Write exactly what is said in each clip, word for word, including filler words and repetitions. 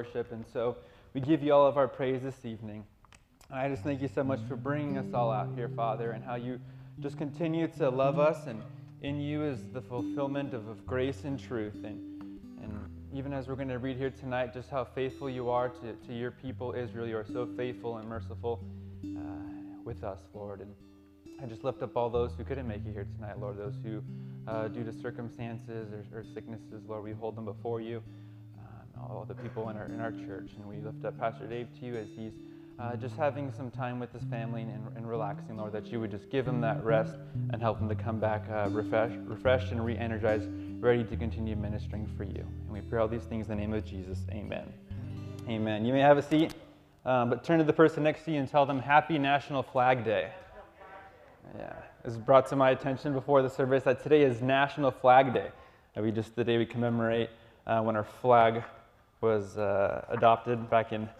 worship. And so we give you all of our praise this evening. And I just thank you so much for bringing us all out here, Father, and how you just continue to love us, and in you is the fulfillment of, of grace and truth. And, and even as we're going to read here tonight, just how faithful you are to, to your people, Israel. You are so faithful and merciful uh, with us, Lord. And I just lift up all those who couldn't make it here tonight, Lord, those who, uh, due to circumstances or, or sicknesses, Lord, we hold them before you, um, all the people in our, in our church. And we lift up Pastor Dave to you as he's Uh, just having some time with his family and, and relaxing, Lord, that you would just give him that rest and help him to come back uh, refreshed, refreshed and re-energized, ready to continue ministering for you. And we pray all these things in the name of Jesus. Amen. Amen. You may have a seat, um, but turn to the person next to you and tell them Happy National Flag Day. Yeah, it was brought to my attention before the service that today is National Flag Day. And we just the day we commemorate uh, when our flag was uh, adopted back in.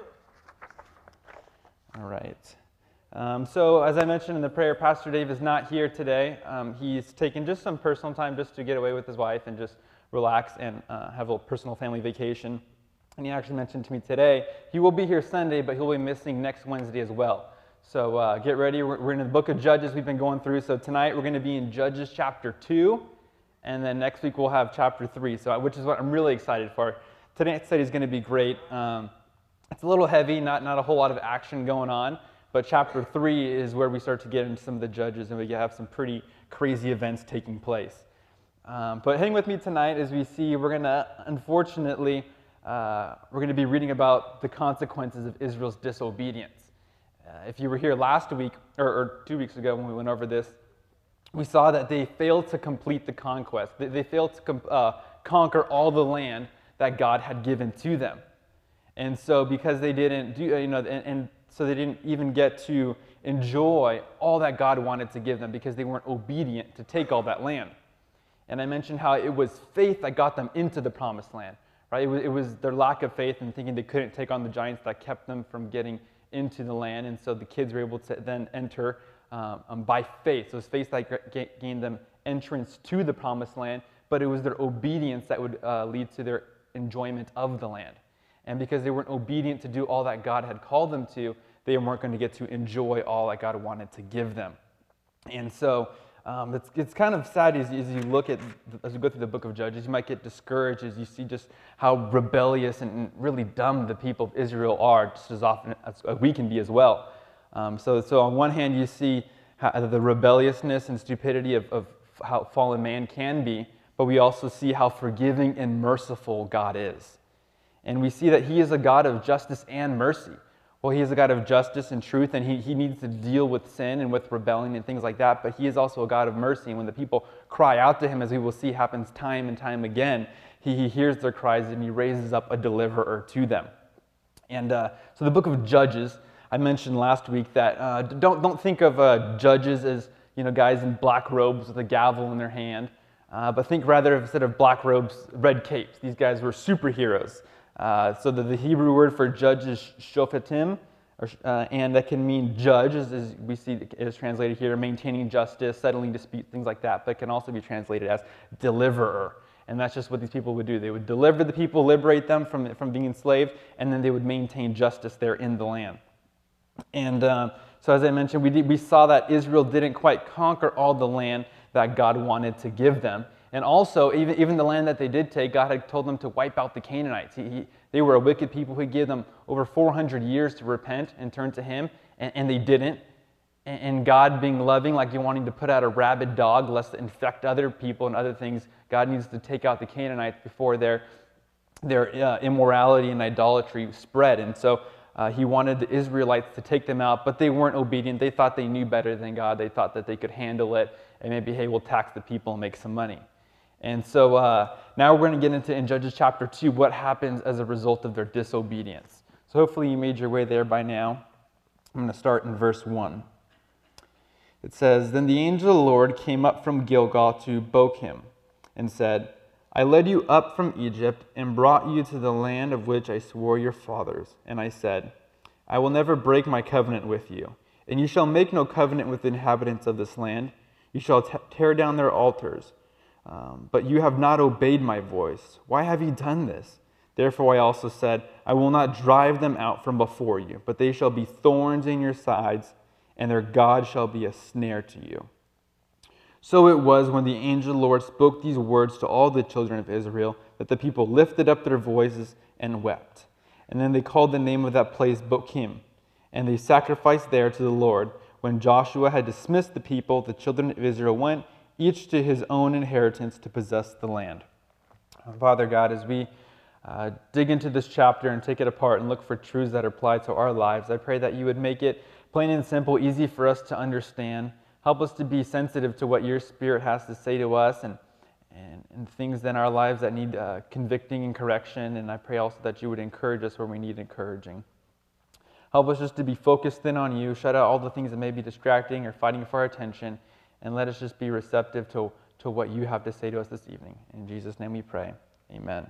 All right. Um, so as I mentioned in the prayer, Pastor Dave is not here today. Um, he's taken just some personal time just to get away with his wife and just relax and uh, have a little personal family vacation. And he actually mentioned to me today, he will be here Sunday, but he'll be missing next Wednesday as well. So uh, get ready. We're, we're in the book of Judges we've been going through. So tonight we're going to be in Judges chapter two, and then next week we'll have chapter three, so which is what I'm really excited for. Tonight's study is going to be great. Um, It's a little heavy, not, not a whole lot of action going on, but chapter three is where we start to get into some of the judges, and we have some pretty crazy events taking place. Um, but hang with me tonight as we see we're going to, unfortunately, uh, we're going to be reading about the consequences of Israel's disobedience. Uh, if you were here last week, or, or two weeks ago when we went over this, we saw that they failed to complete the conquest. They, they failed to com- uh, conquer all the land that God had given to them. And so because they didn't do, you know, and, and so they didn't even get to enjoy all that God wanted to give them because they weren't obedient to take all that land. And I mentioned how it was faith that got them into the promised land, right? It was, it was their lack of faith and thinking they couldn't take on the giants that kept them from getting into the land. And so the kids were able to then enter um, um, by faith. So it was faith that g- gained them entrance to the promised land, but it was their obedience that would uh, lead to their enjoyment of the land. And because they weren't obedient to do all that God had called them to, they weren't going to get to enjoy all that God wanted to give them. And so um, it's, it's kind of sad as, as you look at, as you go through the book of Judges, you might get discouraged as you see just how rebellious and really dumb the people of Israel are, just as often as we can be as well. Um, so, so on one hand, you see how the rebelliousness and stupidity of, of how fallen man can be, but we also see how forgiving and merciful God is. And we see that he is a God of justice and mercy. Well, he is a God of justice and truth, and he, he needs to deal with sin and with rebellion and things like that, but he is also a God of mercy. And when the people cry out to him, as we will see happens time and time again, he, he hears their cries and he raises up a deliverer to them. And uh, so the book of Judges, I mentioned last week that uh, don't, don't think of uh, judges as, you know, guys in black robes with a gavel in their hand, uh, but think rather of, instead of black robes, red capes. These guys were superheroes. Uh, so the, the Hebrew word for judge is shofetim, or, uh, and that can mean judge, as, as we see it is translated here, maintaining justice, settling disputes, things like that, but it can also be translated as deliverer. And that's just what these people would do. They would deliver the people, liberate them from, from being enslaved, and then they would maintain justice there in the land. And uh, so as I mentioned, we, did, we saw that Israel didn't quite conquer all the land that God wanted to give them. And also, even, even the land that they did take, God had told them to wipe out the Canaanites. He, he, they were a wicked people who gave them over four hundred years to repent and turn to him, and, and they didn't. And, and God being loving, like you're wanting to put out a rabid dog lest it infect other people and other things, God needs to take out the Canaanites before their, their uh, immorality and idolatry spread. And so uh, he wanted the Israelites to take them out, but they weren't obedient. They thought they knew better than God. They thought that they could handle it, and maybe, hey, we'll tax the people and make some money. And so uh, now we're going to get into, in Judges chapter two, what happens as a result of their disobedience. So hopefully you made your way there by now. I'm going to start in verse one. It says, Then the angel of the Lord came up from Gilgal to Bochim and said, I led you up from Egypt and brought you to the land of which I swore your fathers. And I said, I will never break my covenant with you, and you shall make no covenant with the inhabitants of this land. You shall t- tear down their altars. Um, but you have not obeyed my voice. Why have you done this? Therefore I also said, I will not drive them out from before you, but they shall be thorns in your sides, and their God shall be a snare to you. So it was when the angel of the Lord spoke these words to all the children of Israel, that the people lifted up their voices and wept. And then they called the name of that place Bochim, and they sacrificed there to the Lord. When Joshua had dismissed the people, the children of Israel went, each to his own inheritance, to possess the land. Father God, as we uh, dig into this chapter and take it apart and look for truths that apply to our lives, I pray that you would make it plain and simple, easy for us to understand. Help us to be sensitive to what your Spirit has to say to us, and, and, and things in our lives that need uh, convicting and correction. And I pray also that you would encourage us where we need encouraging. Help us just to be focused in on you, shut out all the things that may be distracting or fighting for our attention, and let us just be receptive to, to what you have to say to us this evening. In Jesus' name we pray. Amen.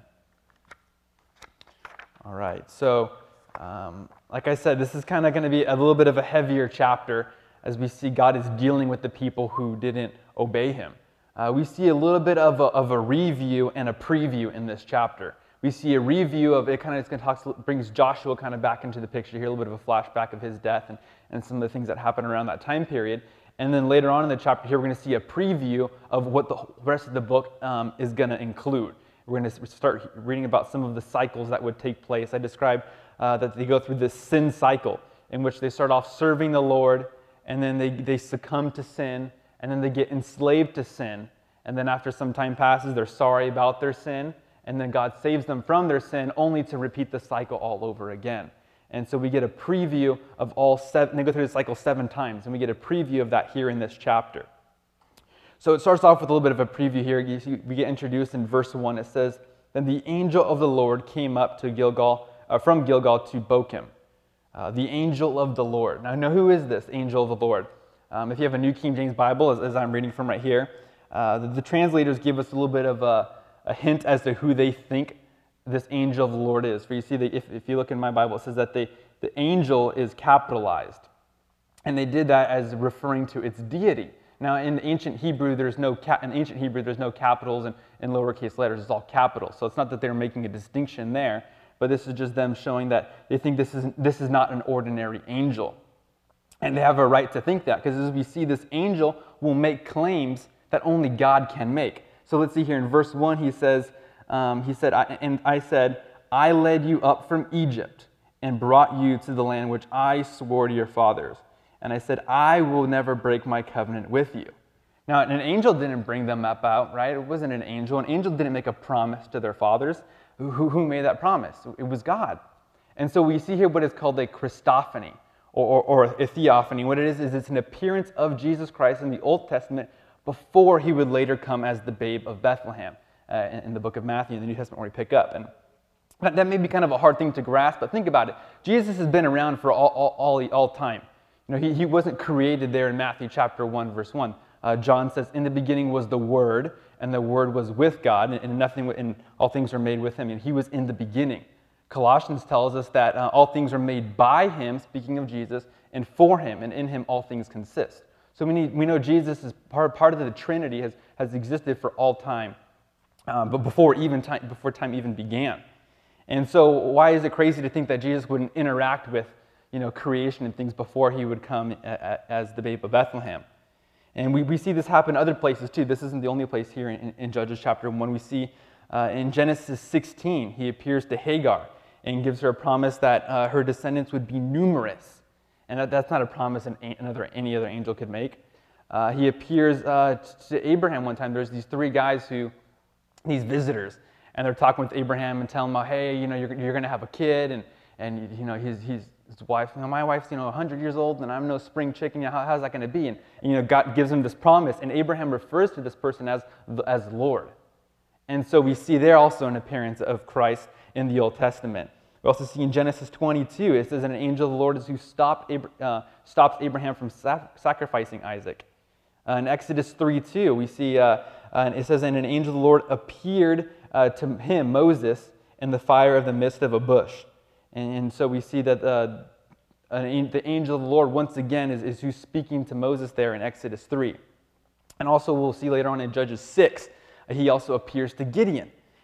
All right, so um, like I said, this is kind of going to be a little bit of a heavier chapter as we see God is dealing with the people who didn't obey him. Uh, we see a little bit of a, of a review and a preview in this chapter. We see a review of it, kind of talks, brings Joshua kind of back into the picture here, a little bit of a flashback of his death and, and some of the things that happened around that time period. And then later on in the chapter here, we're going to see a preview of what the rest of the book um, is going to include. We're going to start reading about some of the cycles that would take place. I described uh, that they go through this sin cycle in which they start off serving the Lord, and then they, they succumb to sin, and then they get enslaved to sin. And then after some time passes, they're sorry about their sin, and then God saves them from their sin, only to repeat the cycle all over again. And so we get a preview of all seven, they go through the cycle seven times, and we get a preview of that here in this chapter. So it starts off with a little bit of a preview here. You see, we get introduced in verse one. It says, Then the angel of the Lord came up to Gilgal, uh, from Gilgal to Bochim. Uh, the angel of the Lord. Now, now, who is this angel of the Lord? Um, if you have a New King James Bible, as, as I'm reading from right here, uh, the, the translators give us a little bit of a, a hint as to who they think this angel of the Lord is. For you see, that if, if you look in my Bible, it says that they, the angel is capitalized. And they did that as referring to its deity. Now, in ancient Hebrew, there's no cap- in ancient Hebrew, there's no capitals and, and lowercase letters. It's all capitals. So it's not that they're making a distinction there, but this is just them showing that they think this is this is not an ordinary angel, and they have a right to think that, because as we see, this angel will make claims that only God can make. So let's see here in verse one. He says, um, he said, I, and I said, I led you up from Egypt and brought you to the land which I swore to your fathers. And I said, I will never break my covenant with you. Now, an angel didn't bring them up out, right? It wasn't an angel. An angel didn't make a promise to their fathers. Who, who made that promise? It was God. And so we see here what is called a Christophany, or, or, or a theophany. What it is, is it's an appearance of Jesus Christ in the Old Testament before he would later come as the babe of Bethlehem uh, in, in the book of Matthew, in the New Testament where we pick up. And that, that may be kind of a hard thing to grasp, but think about it. Jesus has been around for all, all, all, all time. You know, he, he wasn't created there in Matthew chapter one, verse one. Uh, John says, in the beginning was the Word, and the Word was with God, and, and nothing, and all things are made with him, and he was in the beginning. Colossians tells us that uh, all things are made by him, speaking of Jesus, and for him, and in him all things consist. So we need we know Jesus is part, part of the Trinity, has, has existed for all time, um, but before even time before time even began. And so why is it crazy to think that Jesus wouldn't interact with, you know, creation and things before he would come a, a, as the babe of Bethlehem? And we, we see this happen other places too. This isn't the only place here in, in Judges chapter one. We see uh, in Genesis sixteen, he appears to Hagar and gives her a promise that uh, her descendants would be numerous. And that, that's not a promise an, another, any other angel could make. Uh, he appears uh, to Abraham one time. There's these three guys who, these visitors, and they're talking with Abraham and telling him, hey, you know, you're, you're going to have a kid, and, and you know, his, his, his wife, you know, my wife's, you know, one hundred years old, and I'm no spring chicken. You know, how, how's that going to be? And, and, you know, God gives him this promise, and Abraham refers to this person as, as Lord. And so we see there also an appearance of Christ in the Old Testament. We also see in Genesis twenty-two, it says, an angel of the Lord is who stopped, uh, stops Abraham from sac- sacrificing Isaac. Uh, in Exodus three two, we see, uh, uh, it says, and an angel of the Lord appeared uh, to him, Moses, in the fire of the midst of a bush. And, and so we see that uh, an, the angel of the Lord, once again, is, is who's speaking to Moses there in Exodus three. And also we'll see later on in Judges six, he also appears to Gideon.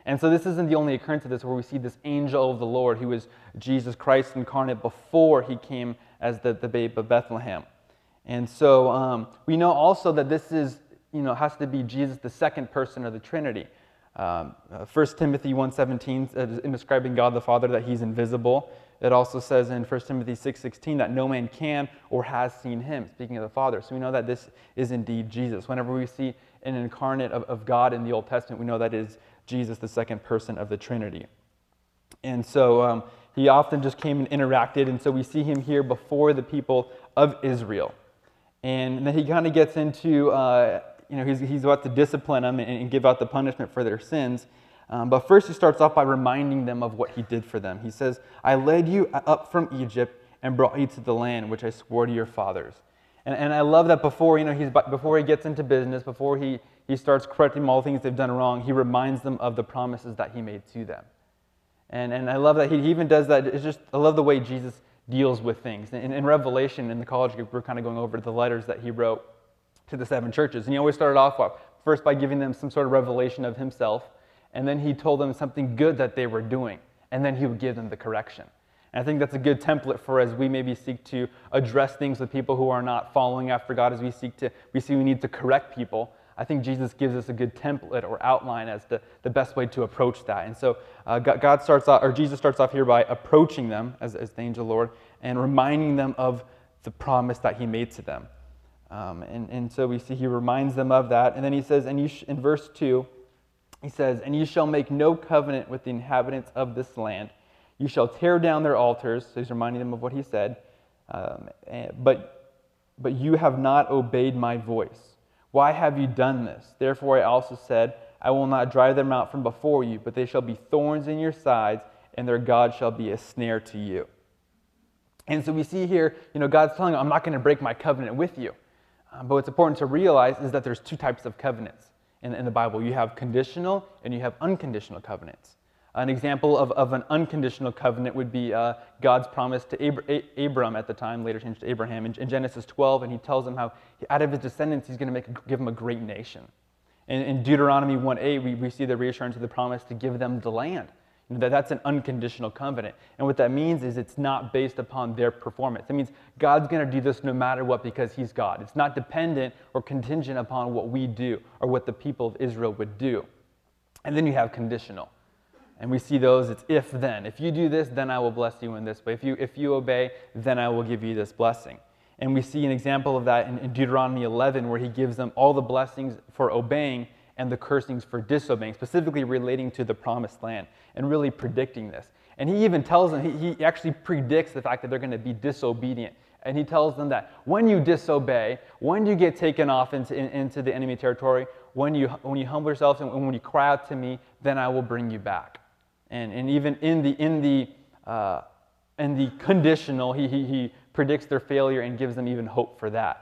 And so this isn't the only occurrence of this where we see this angel of the Lord who is Jesus Christ incarnate before he came as the, the babe of Bethlehem. And so um, we know also that this is, you know, has to be Jesus, the second person of the Trinity. Um, uh, First Timothy one seventeen, uh, in describing God the Father, that he's invisible. It also says in First Timothy six sixteen that no man can or has seen him, speaking of the Father. So we know that this is indeed Jesus. Whenever we see an incarnate of, of God in the Old Testament, we know that is Jesus, the second person of the Trinity. And so um, he often just came and interacted, and so we see him here before the people of Israel. And then he kind of gets into, uh, you know, he's, he's about to discipline them and, and give out the punishment for their sins. Um, but first he starts off by reminding them of what he did for them. He says, I led you up from Egypt and brought you to the land which I swore to your fathers. And, and I love that before, you know, he's, before he gets into business, before he, he starts correcting all the things they've done wrong, he reminds them of the promises that he made to them. And, and I love that he, he even does that. It's just, I love the way Jesus deals with things. In, in Revelation, in the college group, we're kind of going over the letters that he wrote to the seven churches. And he always started off well, first by giving them some sort of revelation of himself. And then he told them something good that they were doing, and then he would give them the correction. And I think that's a good template for as we maybe seek to address things with people who are not following after God, as we seek to, we see we need to correct people. I think Jesus gives us a good template or outline as to the best way to approach that. And so uh, God starts off, or Jesus starts off here by approaching them as, as the angel Lord and reminding them of the promise that he made to them. Um, and, and so we see he reminds them of that. And then he says, and you sh- in verse two, he says, and you shall make no covenant with the inhabitants of this land. You shall tear down their altars. So he's reminding them of what he said. Um, and, but, but you have not obeyed my voice. Why have you done this? Therefore I also said, I will not drive them out from before you, but they shall be thorns in your sides, and their God shall be a snare to you. And so we see here, you know, God's telling them, I'm not going to break my covenant with you. Um, but what's important to realize is that there's two types of covenants. In, in the Bible, you have conditional and you have unconditional covenants. An example of, of an unconditional covenant would be uh, God's promise to Abr- A- Abram at the time, later changed to Abraham, in, in Genesis twelve, and he tells him how out of his descendants he's going to make give him a great nation. And in Deuteronomy one eight, we, we see the reassurance of the promise to give them the land. You know, that, that's an unconditional covenant. And what that means is it's not based upon their performance. It means God's going to do this no matter what because he's God. It's not dependent or contingent upon what we do or what the people of Israel would do. And then you have conditional. And we see those, it's if then. If you do this, then I will bless you in this way. If you, if you obey, then I will give you this blessing. And we see an example of that in, in Deuteronomy eleven where he gives them all the blessings for obeying and the cursings for disobeying, specifically relating to the promised land and really predicting this. And he even tells them, he, he actually predicts the fact that they're going to be disobedient. And he tells them that when you disobey, when you get taken off into, in, into the enemy territory, when you, when you humble yourselves and when you cry out to me, then I will bring you back. And, and even in the, in the, uh, in the conditional, he, he, he predicts their failure and gives them even hope for that.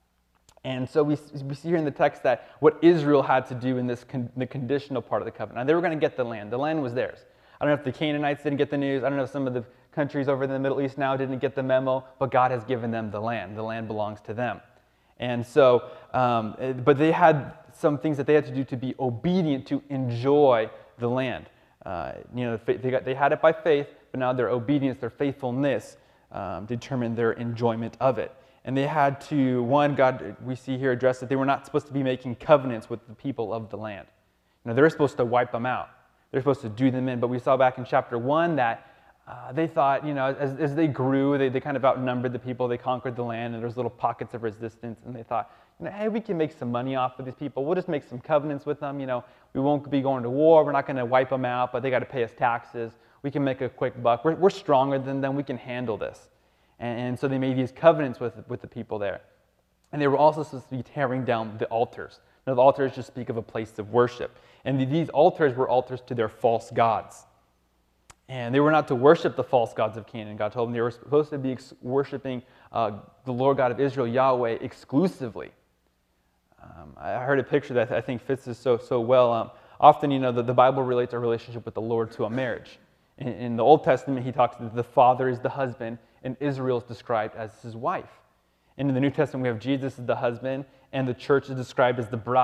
And so we, we see here in the text that what Israel had to do in this con, the conditional part of the covenant. Now, they were going to get the land. The land was theirs. I don't know if the Canaanites didn't get the news. I don't know if some of the countries over in the Middle East now didn't get the memo, but God has given them the land. The land belongs to them. And so, um, but they had some things that they had to do to be obedient to enjoy the land. Uh, you know, they, got, they had it by faith, but now their obedience, their faithfulness um, determined their enjoyment of it. And they had to, one, God, we see here addressed that they were not supposed to be making covenants with the people of the land. You know, they're supposed to wipe them out. They're supposed to do them in. But we saw back in chapter one that uh, they thought, you know, as, as they grew, they, they kind of outnumbered the people. They conquered the land, and there's little pockets of resistance. And they thought, you know, hey, we can make some money off of these people. We'll just make some covenants with them. You know, we won't be going to war. We're not going to wipe them out, but they got to pay us taxes. We can make a quick buck. We're, we're stronger than them. We can handle this. And, and so they made these covenants with, with the people there. And they were also supposed to be tearing down the altars. Now, the altars just speak of a place of worship. And these altars were altars to their false gods. And they were not to worship the false gods of Canaan. God told them they were supposed to be ex- worshiping uh, the Lord God of Israel, Yahweh, exclusively. Um, I heard a picture that I think fits this so, so well. Um, often, you know, the, the Bible relates our relationship with the Lord to a marriage. In, in the Old Testament, he talks that the father is the husband, and Israel is described as his wife. And in the New Testament, we have Jesus as the husband, and the church is described as the bride.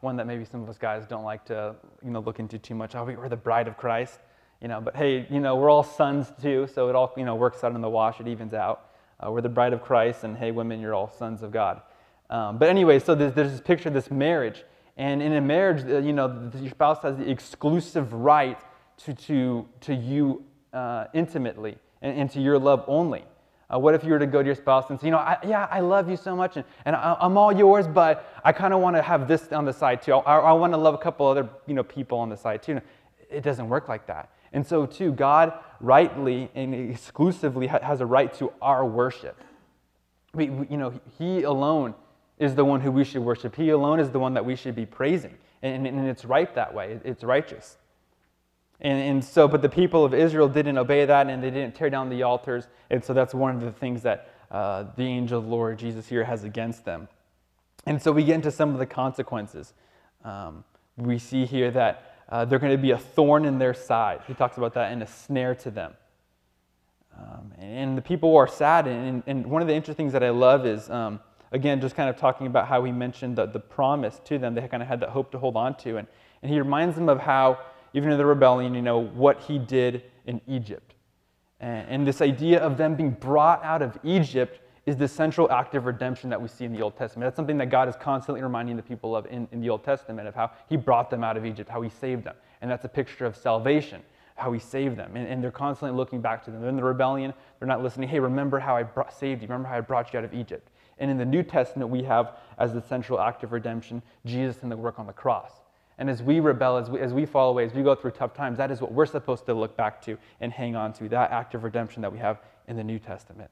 one that maybe some of us guys don't like to, you know, look into too much. Oh, we're the bride of Christ, you know. But hey, you know, we're all sons too, so it all, you know, works out in the wash. It evens out. Uh, we're the bride of Christ, and hey, women, you're all sons of God. Um, but anyway, so there's, there's this picture of this marriage, and in a marriage, uh, you know, your spouse has the exclusive right to to to you uh, intimately and, and to your love only. Uh, what if you were to go to your spouse and say, you know, I, yeah, I love you so much, and, and I, I'm all yours, but I kind of want to have this on the side too. I, I want to love a couple other, you know, people on the side too. It doesn't work like that. And so too, God rightly and exclusively ha- has a right to our worship. We, we, you know, He alone is the one who we should worship. He alone is the one that we should be praising, and, and it's right that way. It's righteous. And, and so, but the people of Israel didn't obey that, and they didn't tear down the altars. And so that's one of the things that uh, the angel of the Lord Jesus here has against them. And so we get into some of the consequences. Um, we see here that uh, they're going to be a thorn in their side. He talks about that, and a snare to them. Um, and the people are sad. And, and one of the interesting things that I love is, um, again, just kind of talking about how he mentioned the, the promise to them. They kind of had that hope to hold on to. And, and he reminds them of how, even in the rebellion, you know, what he did in Egypt. And, and this idea of them being brought out of Egypt is the central act of redemption that we see in the Old Testament. That's something that God is constantly reminding the people of in, in the Old Testament, of how he brought them out of Egypt, how he saved them. And that's a picture of salvation, how he saved them. And, and they're constantly looking back to them. They're in the rebellion. They're not listening. Hey, remember how I brought, saved you. Remember how I brought you out of Egypt. And in the New Testament, we have as the central act of redemption, Jesus and the work on the cross. And as we rebel, as we, as we fall away, as we go through tough times, that is what we're supposed to look back to and hang on to, that act of redemption that we have in the New Testament.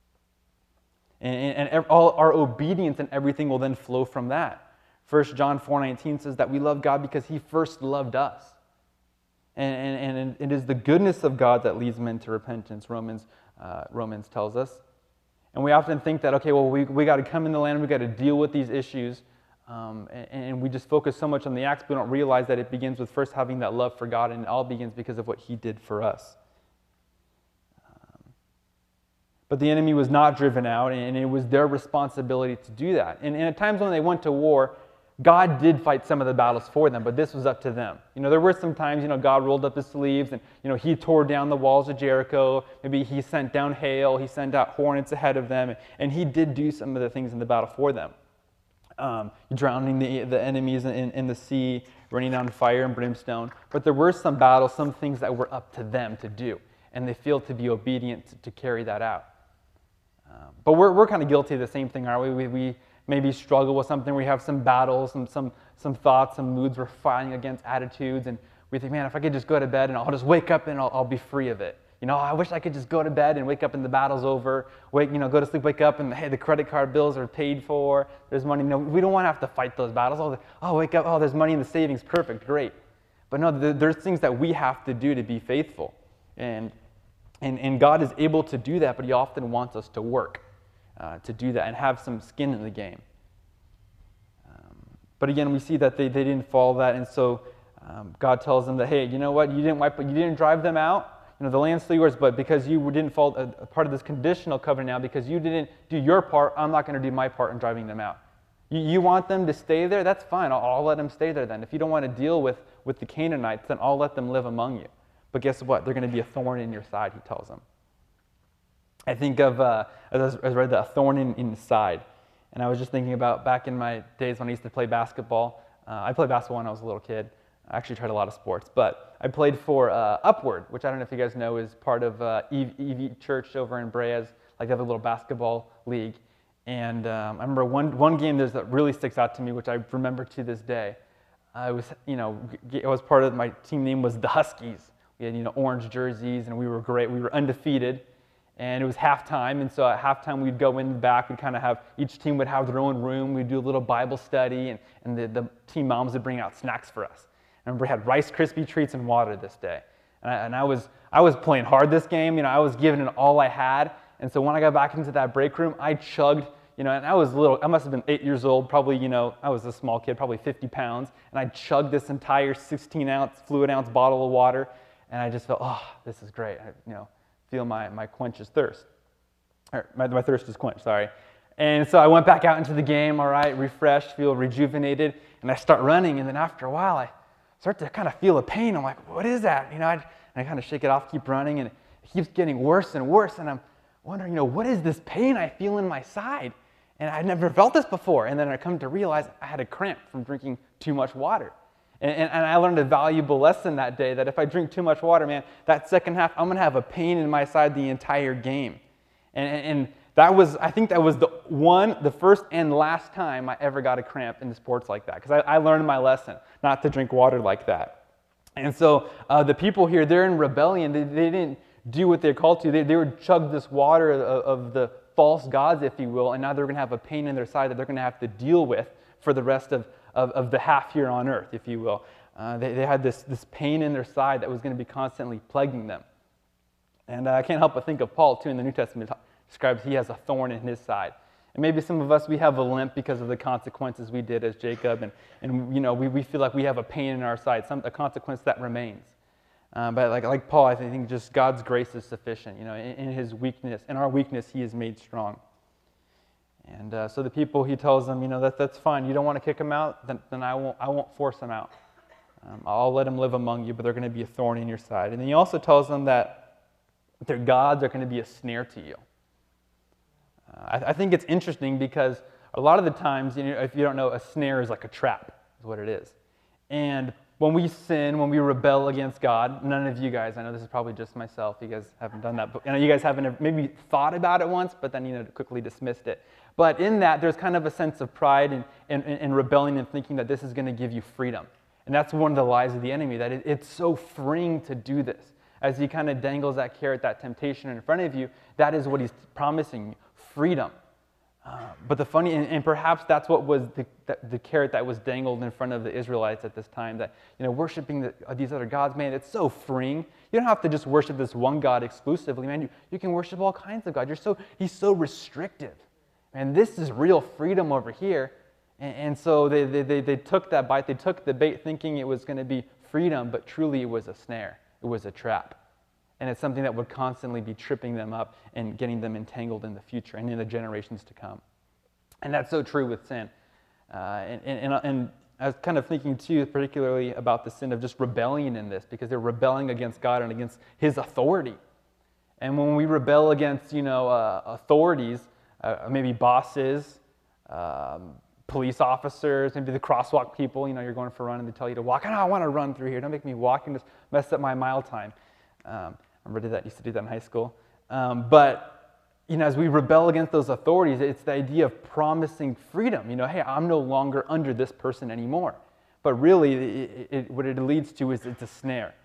And, and, and all our obedience and everything will then flow from that. First John four nineteen says that we love God because he first loved us. And, and, and it is the goodness of God that leads men to repentance, Romans, uh, Romans tells us. And we often think that, okay, well, we, we got to come in the land, we got to deal with these issues. Um, and, and we just focus so much on the acts, we don't realize that it begins with first having that love for God, and it all begins because of what he did for us. Um, but the enemy was not driven out, and it was their responsibility to do that. And, and at times when they went to war, God did fight some of the battles for them, but this was up to them. You know, there were some times, you know, God rolled up his sleeves and, you know, he tore down the walls of Jericho. Maybe he sent down hail, he sent out hornets ahead of them, and he did do some of the things in the battle for them. Um, drowning the, the enemies in, in the sea, raining down fire and brimstone. But there were some battles, some things that were up to them to do, and they failed to be obedient to, to carry that out. Um, but we're, we're kind of guilty of the same thing, aren't we? We, we maybe struggle with something, we have some battles, some, some, some thoughts, some moods we're fighting against, attitudes, and we think, man, if I could just go to bed and I'll just wake up and I'll, I'll be free of it. You know, I wish I could just go to bed and wake up and the battle's over. Wake, you know, go to sleep, wake up, and hey, the credit card bills are paid for. There's money. No, we don't want to have to fight those battles. Oh, oh, wake up. Oh, there's money in the savings. Perfect, great. But no, there's things that we have to do to be faithful, and and and God is able to do that. But He often wants us to work uh, to do that and have some skin in the game. Um, but again, we see that they they didn't follow that, and so um, God tells them that, hey, you know what? You didn't wipe, you didn't drive them out. You know, the land's still yours, but because you didn't fall a, a part of this conditional covenant now, because you didn't do your part, I'm not going to do my part in driving them out. You, you want them to stay there? That's fine. I'll, I'll let them stay there then. If you don't want to deal with, with the Canaanites, then I'll let them live among you. But guess what? They're going to be a thorn in your side, he tells them. I think of, uh, as I read that, a thorn in, in the side. And I was just thinking about back in my days when I used to play basketball. Uh, I played basketball when I was a little kid. I actually tried a lot of sports, but I played for uh, Upward, which I don't know if you guys know is part of uh, E V Church over in Breas. Like they have a little basketball league. And um, I remember one one game there's that really sticks out to me, which I remember to this day. I was, you know, I was part of, my team name was the Huskies. We had, you know, orange jerseys, and we were great. We were undefeated, and it was halftime. And so at halftime, we'd go in the back. We'd kind of have, each team would have their own room. We'd do a little Bible study, and, and the, the team moms would bring out snacks for us. I remember we had Rice Krispie treats and water this day. And I, and I was I was playing hard this game. You know, I was giving it all I had. And so when I got back into that break room, I chugged, you know, and I was little, I must have been eight years old, probably, you know, I was a small kid, probably fifty pounds. And I chugged this entire sixteen ounce, fluid ounce bottle of water. And I just felt, oh, this is great. I, you know, feel my, my quenches thirst. Or my, my thirst is quenched, sorry. And so I went back out into the game, all right, refreshed, feel rejuvenated, and I start running. And then after a while, I start to kind of feel a pain. I'm like, what is that? You know, I, and I kind of shake it off, keep running, and it keeps getting worse and worse. And I'm wondering, you know, what is this pain I feel in my side? And I'd never felt this before. And then I come to realize I had a cramp from drinking too much water. And, and, and I learned a valuable lesson that day that if I drink too much water, man, that second half, I'm going to have a pain in my side the entire game. And, and, and that was, I think that was the one, the first and last time I ever got a cramp in sports like that. Because I, I learned my lesson, not to drink water like that. And so uh, the people here, they're in rebellion. They, they didn't do what they're called to. They, they would chug this water of, of the false gods, if you will, and now they're going to have a pain in their side that they're going to have to deal with for the rest of, of, of the half here on earth, if you will. Uh, they, they had this, this pain in their side that was going to be constantly plaguing them. And uh, I can't help but think of Paul, too, in the New Testament. It describes he has a thorn in his side. And maybe some of us, we have a limp because of the consequences we did as Jacob, and, and you know, we, we feel like we have a pain in our side, some, a consequence that remains. Uh, but like, like Paul, I think just God's grace is sufficient. You know, in, in his weakness, in our weakness, he is made strong. And uh, so the people, he tells them, you know, that that's fine. You don't want to kick them out, then, then I won't. I won't force them out. Um, I'll let them live among you, but they're going to be a thorn in your side. And then he also tells them that their gods are going to be a snare to you. Uh, I, I think it's interesting because a lot of the times, you know, if you don't know, a snare is like a trap, is what it is. And when we sin, when we rebel against God, none of you guys, I know this is probably just myself, you guys haven't done that, but you know, you guys haven't maybe thought about it once, but then you know, quickly dismissed it. But in that, there's kind of a sense of pride and, and, and rebelling and thinking that this is going to give you freedom. And that's one of the lies of the enemy, that it, it's so freeing to do this. As he kind of dangles that carrot, that temptation in front of you, that is what he's promising you, freedom. Uh, but the funny, and, and perhaps that's what was the, the, the carrot that was dangled in front of the Israelites at this time, that, you know, worshiping the, uh, these other gods, man, it's so freeing. You don't have to just worship this one God exclusively, man. You, you can worship all kinds of gods. You're so, he's so restrictive. And this is real freedom over here. And, and so they, they, they, they took that bite, they took the bait thinking it was going to be freedom, but truly it was a snare. It was a trap. And it's something that would constantly be tripping them up and getting them entangled in the future and in the generations to come. And that's so true with sin. Uh, and, and, and I was kind of thinking, too, particularly about the sin of just rebellion in this, because they're rebelling against God and against his authority. And when we rebel against, you know, uh, authorities, uh, maybe bosses, um, police officers, maybe the crosswalk people, you know, you're going for a run and they tell you to walk. I don't want to run through here. Don't make me walk and just mess up my mile time. Um, I remember that, used to do that in high school. Um, but, you know, as we rebel against those authorities, it's the idea of promising freedom. You know, hey, I'm no longer under this person anymore. But really, it, it, what it leads to is it's a snare.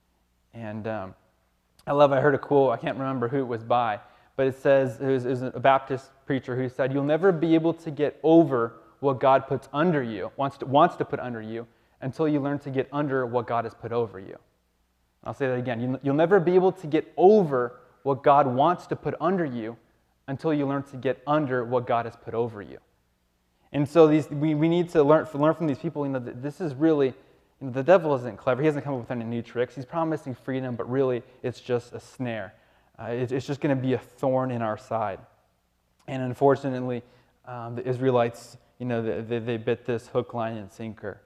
And um, I love, I heard a quote, I can't remember who it was by, but it says, it was, it was a Baptist preacher who said, you'll never be able to get over what God puts under you, wants to, wants to put under you, until you learn to get under what God has put over you. I'll say that again. You'll never be able to get over what God wants to put under you until you learn to get under what God has put over you. And so these, we, we need to learn, learn from these people, you know, that this is really, you know, the devil isn't clever. He hasn't come up with any new tricks. He's promising freedom, but really it's just a snare. Uh, it, it's just going to be a thorn in our side. And unfortunately, um, the Israelites, you know, they, they bit this hook, line, and sinker.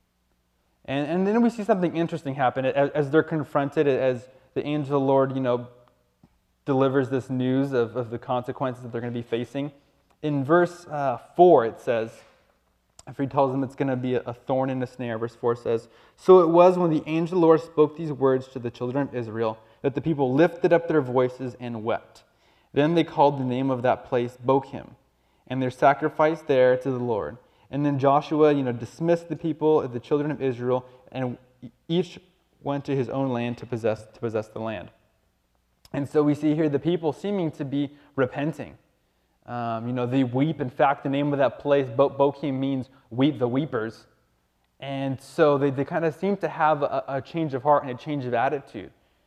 And, and then we see something interesting happen as, as they're confronted, as the angel of the Lord, you know, delivers this news of, of the consequences that they're going to be facing. In verse uh, four, it says, after he tells them it's going to be a, a thorn and a snare, verse four says, so it was when the angel of the Lord spoke these words to the children of Israel that the people lifted up their voices and wept. Then they called the name of that place Bochim, and their sacrifice there to the Lord. And then Joshua, you know, dismissed the people of the children of Israel, and each went to his own land to possess to possess the land. And so we see here the people seeming to be repenting. Um, you know, they weep. In fact, the name of that place, Bo- Bochim, means weep, the weepers. And so they, they kind of seem to have a, a change of heart and a change of attitude.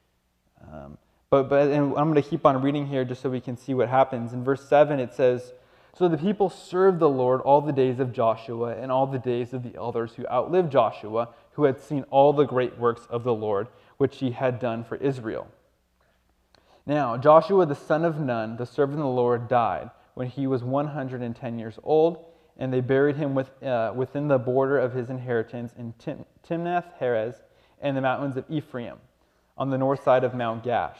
Um, but but and I'm going to keep on reading here just so we can see what happens. In verse seven, it says, so the people served the Lord all the days of Joshua and all the days of the elders who outlived Joshua, who had seen all the great works of the Lord, which he had done for Israel. Now Joshua the son of Nun, the servant of the Lord, died, when he was one hundred ten years old, and they buried him with, uh, within the border of his inheritance in Tim- Timnath-Heres and the mountains of Ephraim, on the north side of Mount Gash.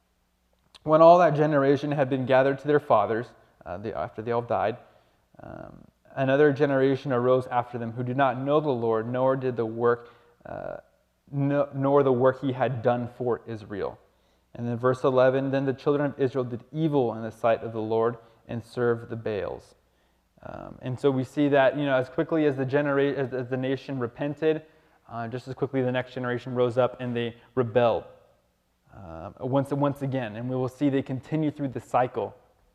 When all that generation had been gathered to their fathers, uh, they, after they all died, um, another generation arose after them who did not know the Lord, nor did the work, uh, no, nor the work he had done for Israel. And then verse eleven, then the children of Israel did evil in the sight of the Lord and served the Baals. Um, and so we see that, you know, as quickly as the genera- as, as the nation repented, uh, just as quickly the next generation rose up and they rebelled uh, once once again. And we will see they continue through the cycle.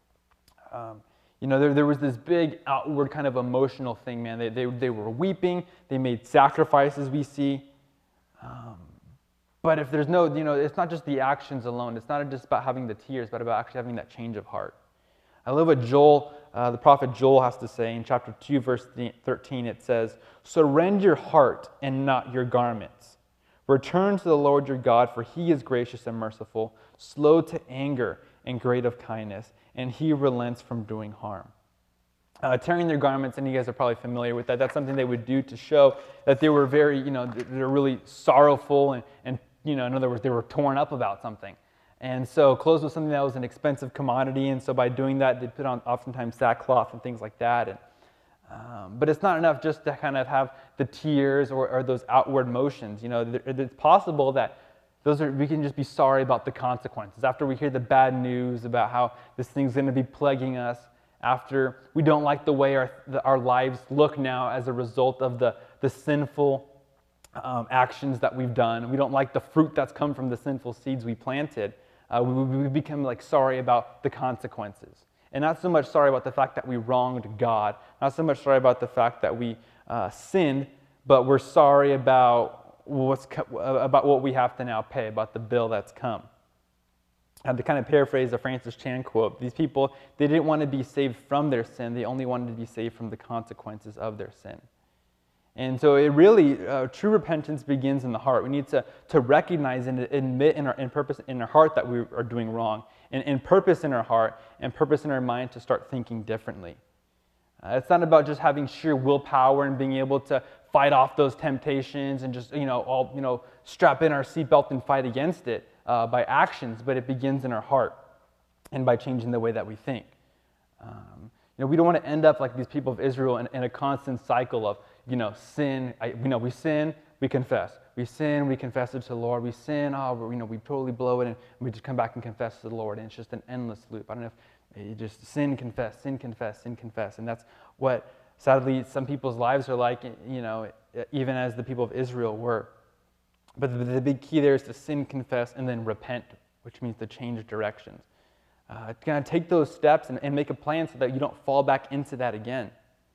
Um, you know, there, there was this big outward kind of emotional thing, man. They, they, they were weeping. They made sacrifices, we see. Um, but if there's no, you know, it's not just the actions alone. It's not just about having the tears, but about actually having that change of heart. I love what Joel, uh, the prophet Joel has to say in chapter two, verse thirteen. It says, "So rend your heart and not your garments. Return to the Lord your God, for he is gracious and merciful, slow to anger and great of kindness, and he relents from doing harm." Uh, tearing their garments, and you guys are probably familiar with that. That's something they would do to show that they were very, you know, they're really sorrowful and, and, you know, in other words, they were torn up about something. And so clothes was something that was an expensive commodity, and so by doing that, they put on oftentimes sackcloth and things like that. And, um, but it's not enough just to kind of have the tears or, or those outward motions. You know, it's possible that those are, we can just be sorry about the consequences. After we hear the bad news about how this thing's going to be plaguing us, after we don't like the way our, the, our lives look now as a result of the, the sinful um, actions that we've done, we don't like the fruit that's come from the sinful seeds we planted, uh, we, we become like sorry about the consequences. And not so much sorry about the fact that we wronged God, not so much sorry about the fact that we uh, sinned, but we're sorry about what's co- about what we have to now pay, about the bill that's come. I had to kind of paraphrase the Francis Chan quote. These people, they didn't want to be saved from their sin. They only wanted to be saved from the consequences of their sin. And so it really, uh, true repentance begins in the heart. We need to, to recognize and admit in our in purpose in our heart that we are doing wrong, and, and purpose in our heart and purpose in our mind to start thinking differently. Uh, it's not about just having sheer willpower and being able to fight off those temptations and just, you know, all, you know, strap in our seatbelt and fight against it uh, by actions, but it begins in our heart and by changing the way that we think. Um, you know, we don't want to end up like these people of Israel in, in a constant cycle of, you know, sin. I, you know, we sin, we confess. We sin, we confess it to the Lord. We sin, oh, we, you know, we totally blow it, and we just come back and confess to the Lord, and it's just an endless loop. I don't know if you just sin, confess, sin, confess, sin, confess, and that's what, sadly, some people's lives are like, you know, even as the people of Israel were. But the, the big key there is to sin, confess, and then repent, which means to change directions. Uh, kind of take those steps and, and make a plan so that you don't fall back into that again.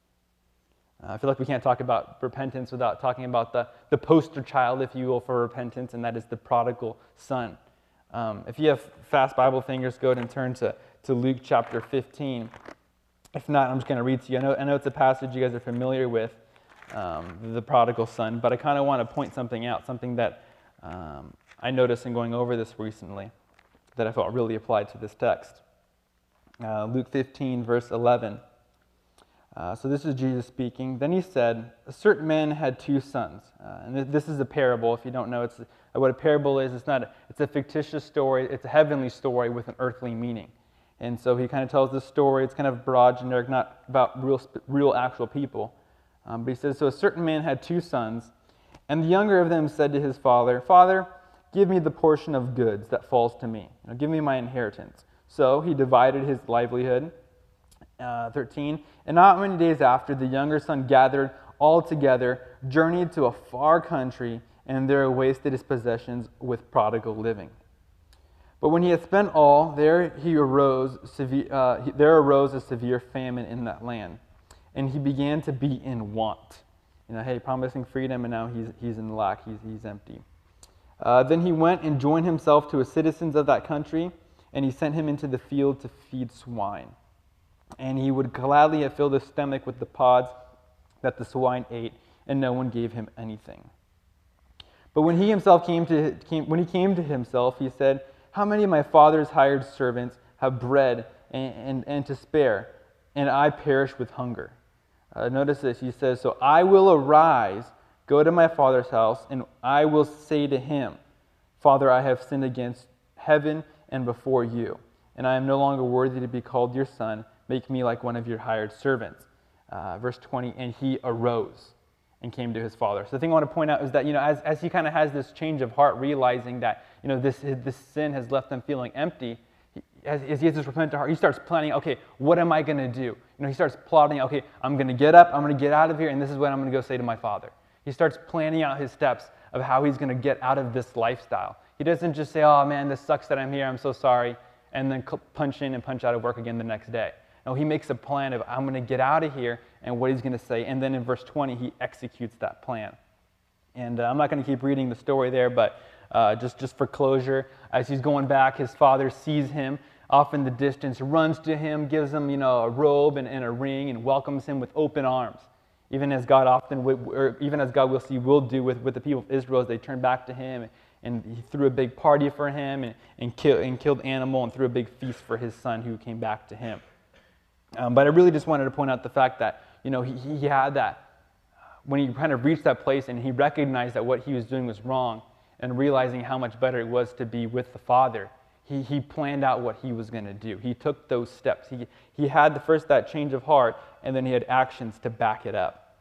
Uh, I feel like we can't talk about repentance without talking about the, the poster child, if you will, for repentance, and that is the prodigal son. Um, if you have fast Bible fingers, go ahead and turn to, to Luke chapter fifteen. If not, I'm just going to read to you. I know, I know it's a passage you guys are familiar with, um, the prodigal son, but I kind of want to point something out, something that um, I noticed in going over this recently that I felt really applied to this text. Uh, Luke fifteen, verse eleven. Uh, so this is Jesus speaking. Then he said, a certain man had two sons. Uh, and this is a parable. If you don't know it's what a parable is, it's not a, it's a fictitious story. It's a heavenly story with an earthly meaning. And so he kind of tells this story. It's kind of broad, generic, not about real, real actual people. Um, but he says, so a certain man had two sons, and the younger of them said to his father, Father, give me the portion of goods that falls to me. You know, give me my inheritance. So he divided his livelihood. Uh, thirteen, and not many days after, the younger son gathered all together, journeyed to a far country, and there wasted his possessions with prodigal living. But when he had spent all, there he arose. Severe, uh, he, there arose a severe famine in that land, and he began to be in want. You know, hey, promising freedom, and now he's he's in lack. He's he's empty. Uh, then he went and joined himself to a citizens of that country, and he sent him into the field to feed swine. And he would gladly have filled his stomach with the pods that the swine ate, and no one gave him anything. But when he himself came to came, when he came to himself, he said, How many of my father's hired servants have bread, and, and, and to spare, and I perish with hunger. Uh, notice this, he says, so I will arise, go to my father's house, and I will say to him, Father, I have sinned against heaven and before you, and I am no longer worthy to be called your son. Make me like one of your hired servants. Uh, verse twenty, and he arose and came to his father. So the thing I want to point out is that, you know, as, as he kind of has this change of heart, realizing that, you know, this, this sin has left him feeling empty, he, as, as he has this repentant heart, he starts planning, okay, what am I going to do? You know, he starts plotting, okay, I'm going to get up, I'm going to get out of here, and this is what I'm going to go say to my father. He starts planning out his steps of how he's going to get out of this lifestyle. He doesn't just say, oh man, this sucks that I'm here, I'm so sorry, and then punch in and punch out of work again the next day. No, he makes a plan of, I'm going to get out of here, and what he's going to say. And then in verse twenty, he executes that plan. And uh, I'm not going to keep reading the story there, but uh, just, just for closure, as he's going back, his father sees him off in the distance, runs to him, gives him, you know, a robe and, and a ring, and welcomes him with open arms. Even as God often, would, or even as God will see, will do with, with the people of Israel as they turn back to him. And he threw a big party for him, and, and, kill, and killed animal, and threw a big feast for his son who came back to him. Um, but I really just wanted to point out the fact that, you know, he, he had that, when he kind of reached that place and he recognized that what he was doing was wrong, and realizing how much better it was to be with the Father, he, he planned out what he was going to do. He took those steps. He, he had the first that change of heart, and then he had actions to back it up.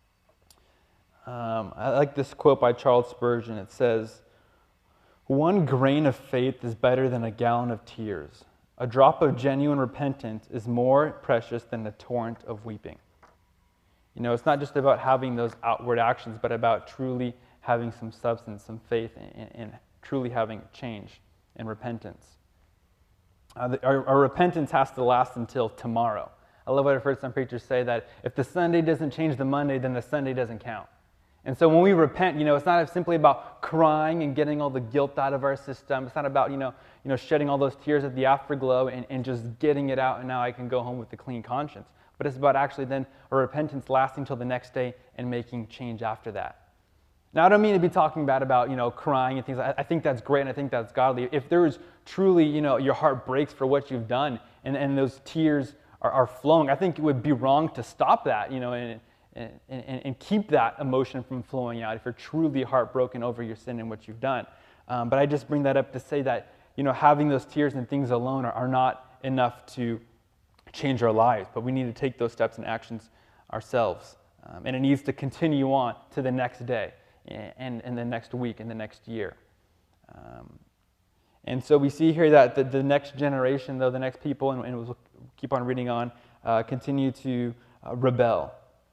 Um, I like this quote by Charles Spurgeon. It says, one grain of faith is better than a gallon of tears. A drop of genuine repentance is more precious than a torrent of weeping. You know, it's not just about having those outward actions, but about truly having some substance, some faith, and, and truly having change and repentance. Uh, the, our, our repentance has to last until tomorrow. I love what I've heard some preachers say, that if the Sunday doesn't change the Monday, then the Sunday doesn't count. And so when we repent, you know, it's not simply about crying and getting all the guilt out of our system. It's not about, you know, you know, shedding all those tears at the afterglow and, and just getting it out, and now I can go home with a clean conscience. But it's about actually then a repentance lasting till the next day and making change after that. Now, I don't mean to be talking bad about, you know, crying and things. I, I think that's great, and I think that's godly. If there is truly, you know, your heart breaks for what you've done, and, and those tears are, are flowing, I think it would be wrong to stop that, you know, and And, and, and keep that emotion from flowing out if you're truly heartbroken over your sin and what you've done. Um, but I just bring that up to say that, you know, having those tears and things alone are, are not enough to change our lives, but we need to take those steps and actions ourselves. Um, and it needs to continue on to the next day and, and the next week and the next year. Um, and so we see here that the, the next generation, though, the next people, and, and we'll keep on reading on, uh, continue to uh, rebel.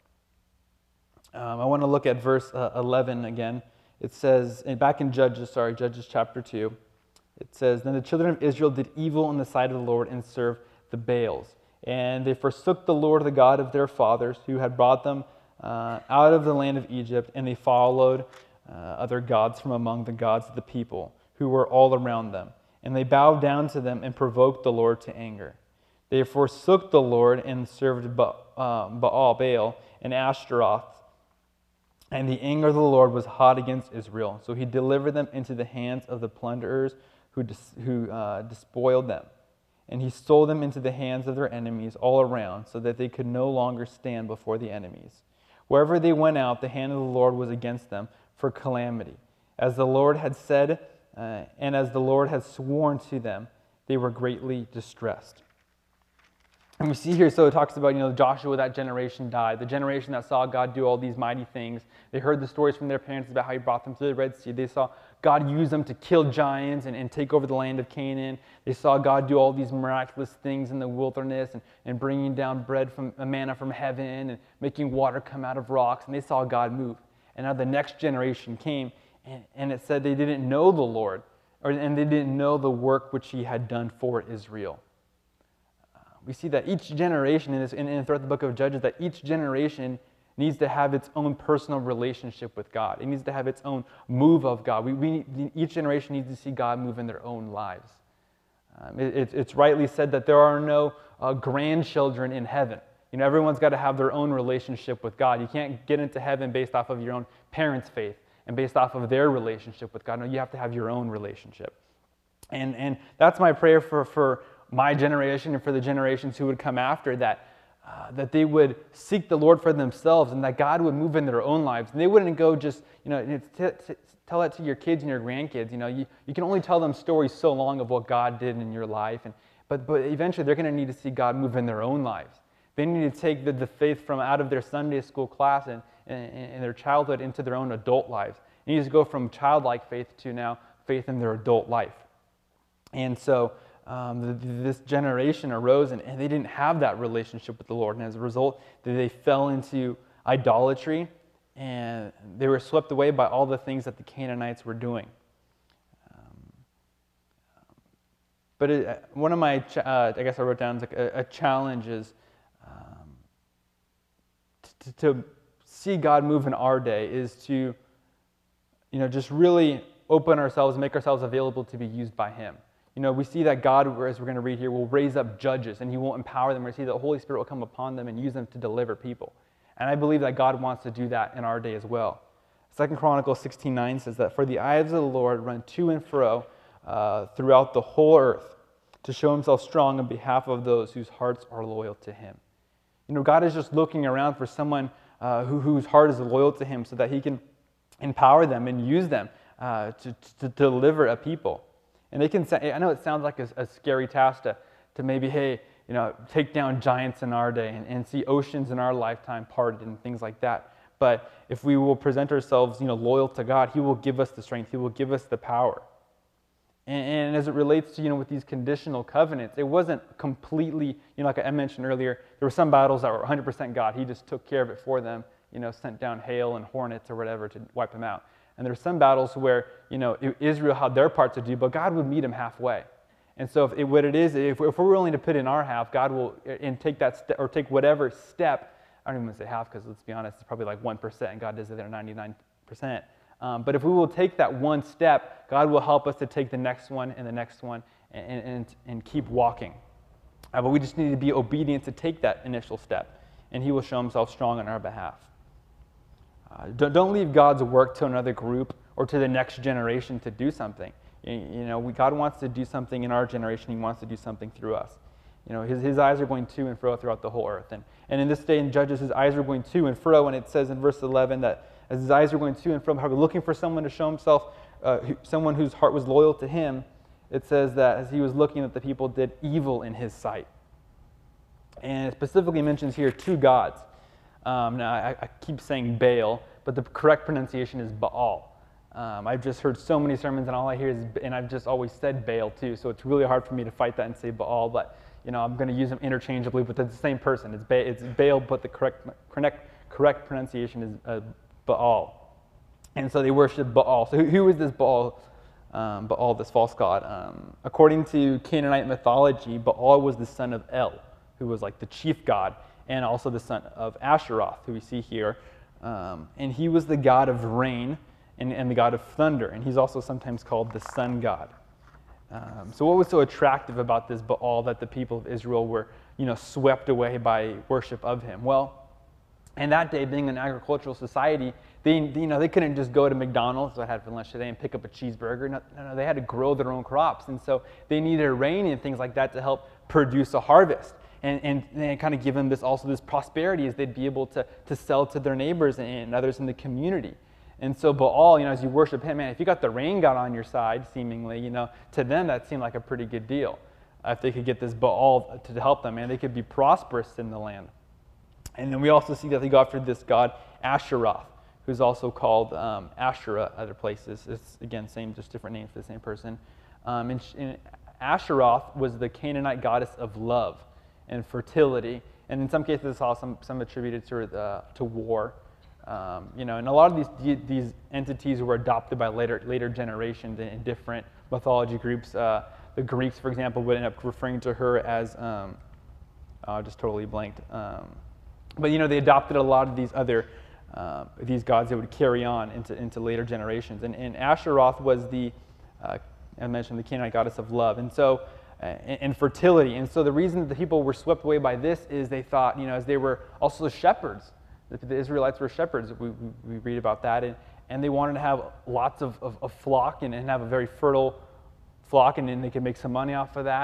Um, I want to look at verse uh, eleven again. It says, and back in Judges, sorry, Judges chapter two, it says, then the children of Israel did evil in the sight of the Lord and served the Baals. And they forsook the Lord, the God of their fathers, who had brought them uh, out of the land of Egypt, and they followed uh, other gods from among the gods of the people, who were all around them. And they bowed down to them and provoked the Lord to anger. They forsook the Lord and served ba- uh, Baal, Baal, and Ashtaroth. And the anger of the Lord was hot against Israel, so he delivered them into the hands of the plunderers who, dis, who uh, despoiled them. And he sold them into the hands of their enemies all around, so that they could no longer stand before the enemies. Wherever they went out, the hand of the Lord was against them for calamity. As the Lord had said, uh, and as the Lord had sworn to them, they were greatly distressed. And we see here, so it talks about, you know, Joshua, that generation died. The generation that saw God do all these mighty things. They heard the stories from their parents about how he brought them through the Red Sea. They saw God use them to kill giants and, and take over the land of Canaan. They saw God do all these miraculous things in the wilderness and, and bringing down bread from manna from heaven and making water come out of rocks. And they saw God move. And now the next generation came, and, and it said they didn't know the Lord, or, and they didn't know the work which he had done for Israel. We see that each generation in this, and, and throughout the book of Judges, that each generation needs to have its own personal relationship with God. It needs to have its own move of God. We, we need, each generation needs to see God move in their own lives. Um, it, it, it's rightly said that there are no uh, grandchildren in heaven. You know, everyone's got to have their own relationship with God. You can't get into heaven based off of your own parents' faith and based off of their relationship with God. No, you have to have your own relationship. And, and that's my prayer for, for my generation and for the generations who would come after, that uh, that they would seek the Lord for themselves and that God would move in their own lives. And they wouldn't go just, you know, t- t- tell that to your kids and your grandkids. You know, you, you can only tell them stories so long of what God did in your life. And but, but eventually they're going to need to see God move in their own lives. They need to take the, the faith from out of their Sunday school class and, and, and their childhood into their own adult lives. They need to go from childlike faith to now faith in their adult life. And so um, the, this generation arose and, and they didn't have that relationship with the Lord. And as a result, they fell into idolatry and they were swept away by all the things that the Canaanites were doing. Um, but it, one of my, uh, I guess I wrote down, like a, a challenge is um, to, to see God move in our day is to, you know, just really open ourselves, make ourselves available to be used by Him. You know, we see that God, as we're going to read here, will raise up judges and He will empower them. We see that the Holy Spirit will come upon them and use them to deliver people. And I believe that God wants to do that in our day as well. Second Chronicles sixteen nine says that, "For the eyes of the Lord run to and fro uh, throughout the whole earth to show Himself strong on behalf of those whose hearts are loyal to Him." You know, God is just looking around for someone uh, who, whose heart is loyal to Him so that He can empower them and use them uh, to, to deliver a people. And they can say, I know it sounds like a, a scary task to, to maybe, hey, you know, take down giants in our day and, and see oceans in our lifetime parted and things like that. But if we will present ourselves, you know, loyal to God, He will give us the strength. He will give us the power. And, and as it relates to, you know, with these conditional covenants, it wasn't completely, you know, like I mentioned earlier, there were some battles that were one hundred percent God. He just took care of it for them, you know, sent down hail and hornets or whatever to wipe them out. And there were some battles where, you know, Israel had their part to do, but God would meet them halfway. And so if it, what it is, if, if we're willing to put in our half, God will and take that step or take whatever step. I don't even want to say half because let's be honest, it's probably like one percent, and God does it there ninety-nine percent. Um, but if we will take that one step, God will help us to take the next one and the next one and and, and keep walking. Uh, but we just need to be obedient to take that initial step, and He will show Himself strong on our behalf. Uh, don't, don't leave God's work to another group or to the next generation to do something. You, you know, we, God wants to do something in our generation. He wants to do something through us. You know, his, his eyes are going to and fro throughout the whole earth. And, and in this day in Judges, His eyes are going to and fro, and it says in verse eleven that as His eyes are going to and fro, probably looking for someone to show Himself, uh, who, someone whose heart was loyal to Him, it says that as He was looking, that the people did evil in His sight. And it specifically mentions here two gods. Um, now, I, I keep saying Baal, but the correct pronunciation is Baal. Um, I've just heard so many sermons, and all I hear is, and I've just always said Baal too, so it's really hard for me to fight that and say Baal, but you know, I'm going to use them interchangeably, but it's the same person. It's, ba- it's Baal, but the correct, correct, correct pronunciation is uh, Baal. And so they worship Baal. So who, who is this Baal, um, Baal, this false god? Um, according to Canaanite mythology, Baal was the son of El, who was like the chief god, and also the son of Asheroth, who we see here. Um, and he was the god of rain and, and the god of thunder, and he's also sometimes called the sun god. Um, so what was so attractive about this Baal that the people of Israel were, you know, swept away by worship of him? Well, in that day, being an agricultural society, they, you know, they couldn't just go to McDonald's, I had for lunch today, and pick up a cheeseburger. No, no, no, they had to grow their own crops, and so they needed rain and things like that to help produce a harvest. And, and, and kind of give them this also this prosperity as they'd be able to, to sell to their neighbors and others in the community. And so Baal, you know, as you worship him, man, if you got the rain god on your side, seemingly, you know, to them that seemed like a pretty good deal. Uh, if they could get this Baal to help them, man, they could be prosperous in the land. And then we also see that they go after this god Asheroth, who's also called um, Asherah other places. It's, again, same, just different names for the same person. Um, and, and Asheroth was the Canaanite goddess of love and fertility, and in some cases, it's also some, some attributed to uh, to war. Um, you know, and a lot of these these entities were adopted by later later generations in, in different mythology groups. Uh, the Greeks, for example, would end up referring to her as um, oh, just totally blanked. Um, but you know, they adopted a lot of these other uh, these gods that would carry on into into later generations. And, and Asheroth was the uh, I mentioned the Canaanite goddess of love, and so. And fertility. And so the reason that the people were swept away by this is they thought, you know, as they were also shepherds, the Israelites were shepherds, we, we, we read about that, and, and they wanted to have lots of, of, of flock and, and have a very fertile flock, and then they could make some money off of that, and,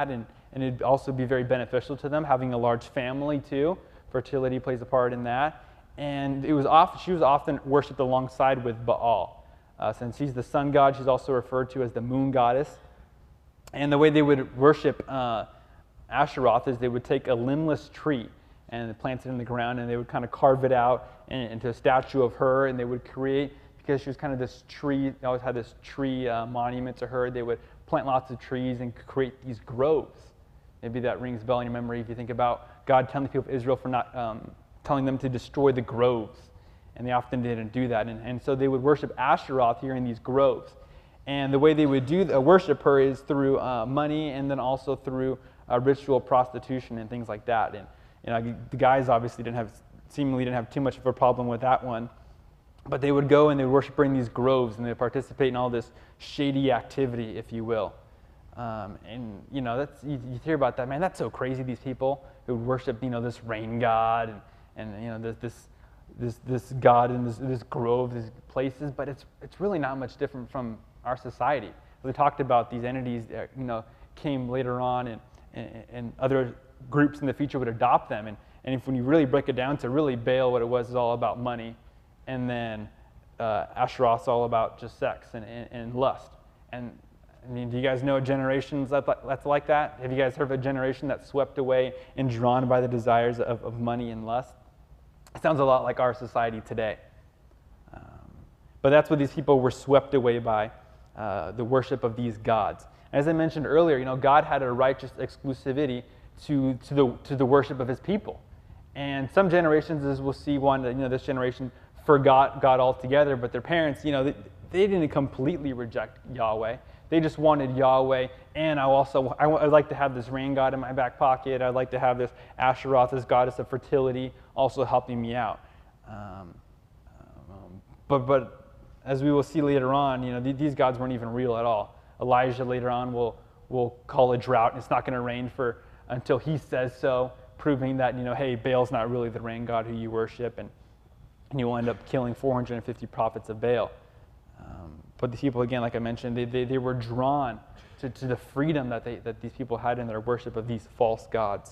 and it'd also be very beneficial to them, having a large family too. Fertility plays a part in that. And it was often, she was often worshipped alongside with Baal. Uh, since she's the sun god, she's also referred to as the moon goddess. And the way they would worship uh, Asheroth is they would take a limbless tree and plant it in the ground, and they would kind of carve it out into a statue of her, and they would create, because she was kind of this tree, they always had this tree uh, monument to her, they would plant lots of trees and create these groves. Maybe that rings a bell in your memory if you think about God telling the people of Israel for not um, telling them to destroy the groves. And they often didn't do that. And, and so they would worship Asheroth here in these groves. And the way they would do the, worship her is through uh, money, and then also through uh, ritual prostitution and things like that. And you know, the guys obviously didn't have, seemingly didn't have too much of a problem with that one. But they would go and they would worship her in these groves, and they would participate in all this shady activity, if you will. Um, and you know, that's you, you hear about that, man. That's so crazy. These people who would worship, you know, this rain god and, and you know this this this this god in this this grove, these places. But it's it's really not much different from our society. We talked about these entities that, you know, came later on, and and, and other groups in the future would adopt them. And, and if when you really break it down to really Baal, what it was is all about money. And then uh, Asheroth's all about just sex and, and, and lust. And I mean, do you guys know generations that, that's like that? Have you guys heard of a generation that's swept away and drawn by the desires of, of money and lust? It sounds a lot like our society today. Um, but that's what these people were swept away by, uh, the worship of these gods. As I mentioned earlier, you know, God had a righteous exclusivity to, to, the, to the worship of his people. And some generations, as we'll see, one, you know, this generation forgot God altogether, but their parents, you know, they, they didn't completely reject Yahweh. They just wanted Yahweh, and I also, I, I'd like to have this rain god in my back pocket. I'd like to have this Asheroth, this goddess of fertility, also helping me out. Um, um, but, but as we will see later on, you know, th- these gods weren't even real at all. Elijah later on will, will call a drought, and it's not going to rain for until he says so, proving that, you know, hey, Baal's not really the rain god who you worship, and, and you will end up killing four hundred fifty prophets of Baal. Um, but the people, again, like I mentioned, they, they, they were drawn to, to the freedom that, they, that these people had in their worship of these false gods.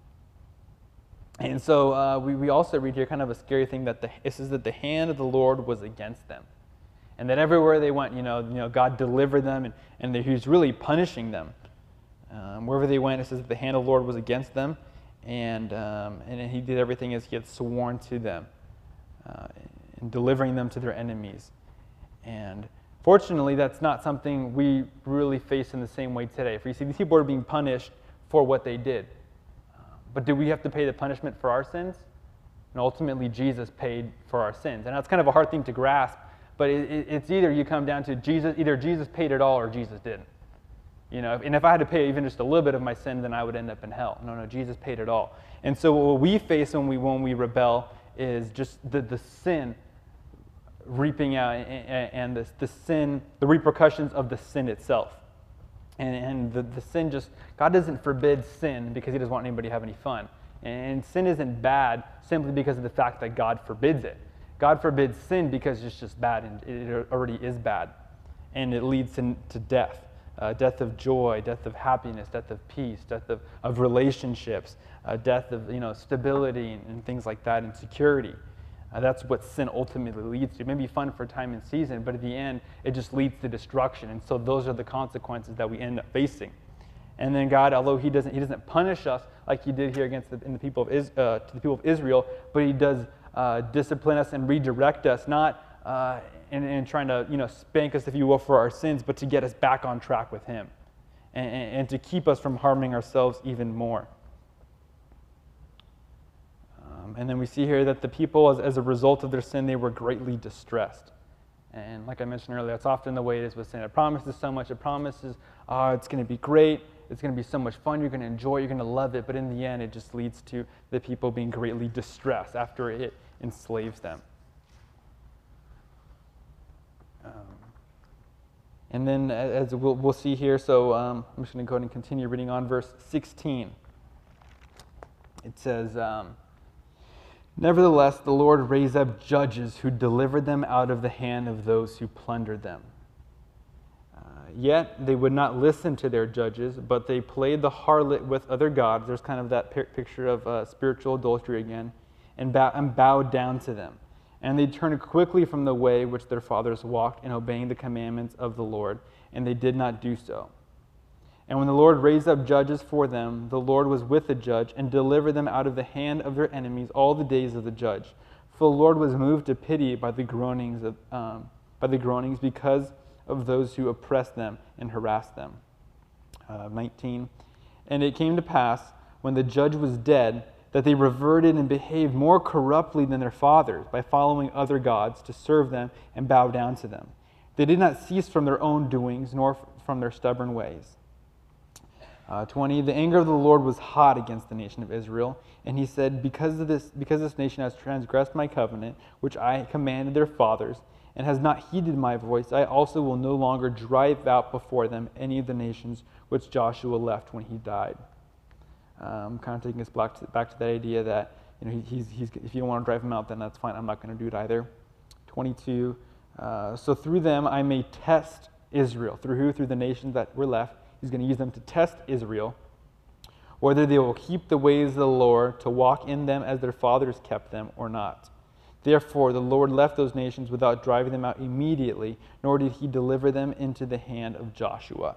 And so uh, we, we also read here kind of a scary thing, that the, it says that the hand of the Lord was against them. And that everywhere they went, you know, you know God delivered them, and, and he was really punishing them. Um, wherever they went, it says that the hand of the Lord was against them, and um, and he did everything as he had sworn to them, uh, in delivering them to their enemies. And fortunately, that's not something we really face in the same way today. For you see, these people are being punished for what they did. But do we have to pay the punishment for our sins? And ultimately, Jesus paid for our sins. And that's kind of a hard thing to grasp, but it, it, it's either you come down to Jesus, either Jesus paid it all or Jesus didn't. You know, and if I had to pay even just a little bit of my sin, then I would end up in hell. No, no, Jesus paid it all. And so what we face when we when we rebel is just the, the sin reaping out, and, and the, the sin, the repercussions of the sin itself. And, and the, the sin just, God doesn't forbid sin because he doesn't want anybody to have any fun. And sin isn't bad simply because of the fact that God forbids it. God forbids sin because it's just bad, and it already is bad. And it leads to, to death. Uh, death of joy, death of happiness, death of peace, death of, of relationships, uh, death of, you know, stability and, and things like that, and security. Uh, that's what sin ultimately leads to. It may be fun for a time and season, but at the end, it just leads to destruction. And so those are the consequences that we end up facing. And then God, although He doesn't He doesn't punish us like He did here against the, in the people of Is, uh, to the people of Israel, but He does uh, discipline us and redirect us, not uh, in, in trying to, you know, spank us, if you will, for our sins, but to get us back on track with Him, and, and, and to keep us from harming ourselves even more. Um, and then we see here that the people, as, as a result of their sin, they were greatly distressed. And like I mentioned earlier, that's often the way it is with sin. It promises so much. It promises, oh, it's going to be great. It's going to be so much fun. You're going to enjoy it. You're going to love it. But in the end, it just leads to the people being greatly distressed after it enslaves them. Um, and then, as we'll, we'll see here, so um, I'm just going to go ahead and continue reading on verse sixteen. It says, um, "Nevertheless, the Lord raised up judges who delivered them out of the hand of those who plundered them." Uh, Yet they would not listen to their judges, but they played the harlot with other gods. There's kind of that picture of uh, spiritual adultery again, and, bow- and bowed down to them. And they turned quickly from the way which their fathers walked in obeying the commandments of the Lord, and they did not do so. And when the Lord raised up judges for them, the Lord was with the judge and delivered them out of the hand of their enemies all the days of the judge. For the Lord was moved to pity by the groanings of, um, by the groanings because of those who oppressed them and harassed them. Uh, nineteen. And it came to pass, when the judge was dead, that they reverted and behaved more corruptly than their fathers by following other gods to serve them and bow down to them. They did not cease from their own doings, nor from their stubborn ways. Uh, twenty. The anger of the Lord was hot against the nation of Israel, and he said, because of this, because this nation has transgressed my covenant, which I commanded their fathers, and has not heeded my voice, I also will no longer drive out before them any of the nations which Joshua left when he died. Um, kind of taking us back to, back to that idea that, you know, he, he's, he's, if you don't want to drive him out, then that's fine. I'm not going to do it either. twenty-two. Uh, so through them I may test Israel. Through who? Through the nations that were left. He's going to use them to test Israel, whether they will keep the ways of the Lord, to walk in them as their fathers kept them, or not. Therefore, the Lord left those nations without driving them out immediately, nor did he deliver them into the hand of Joshua.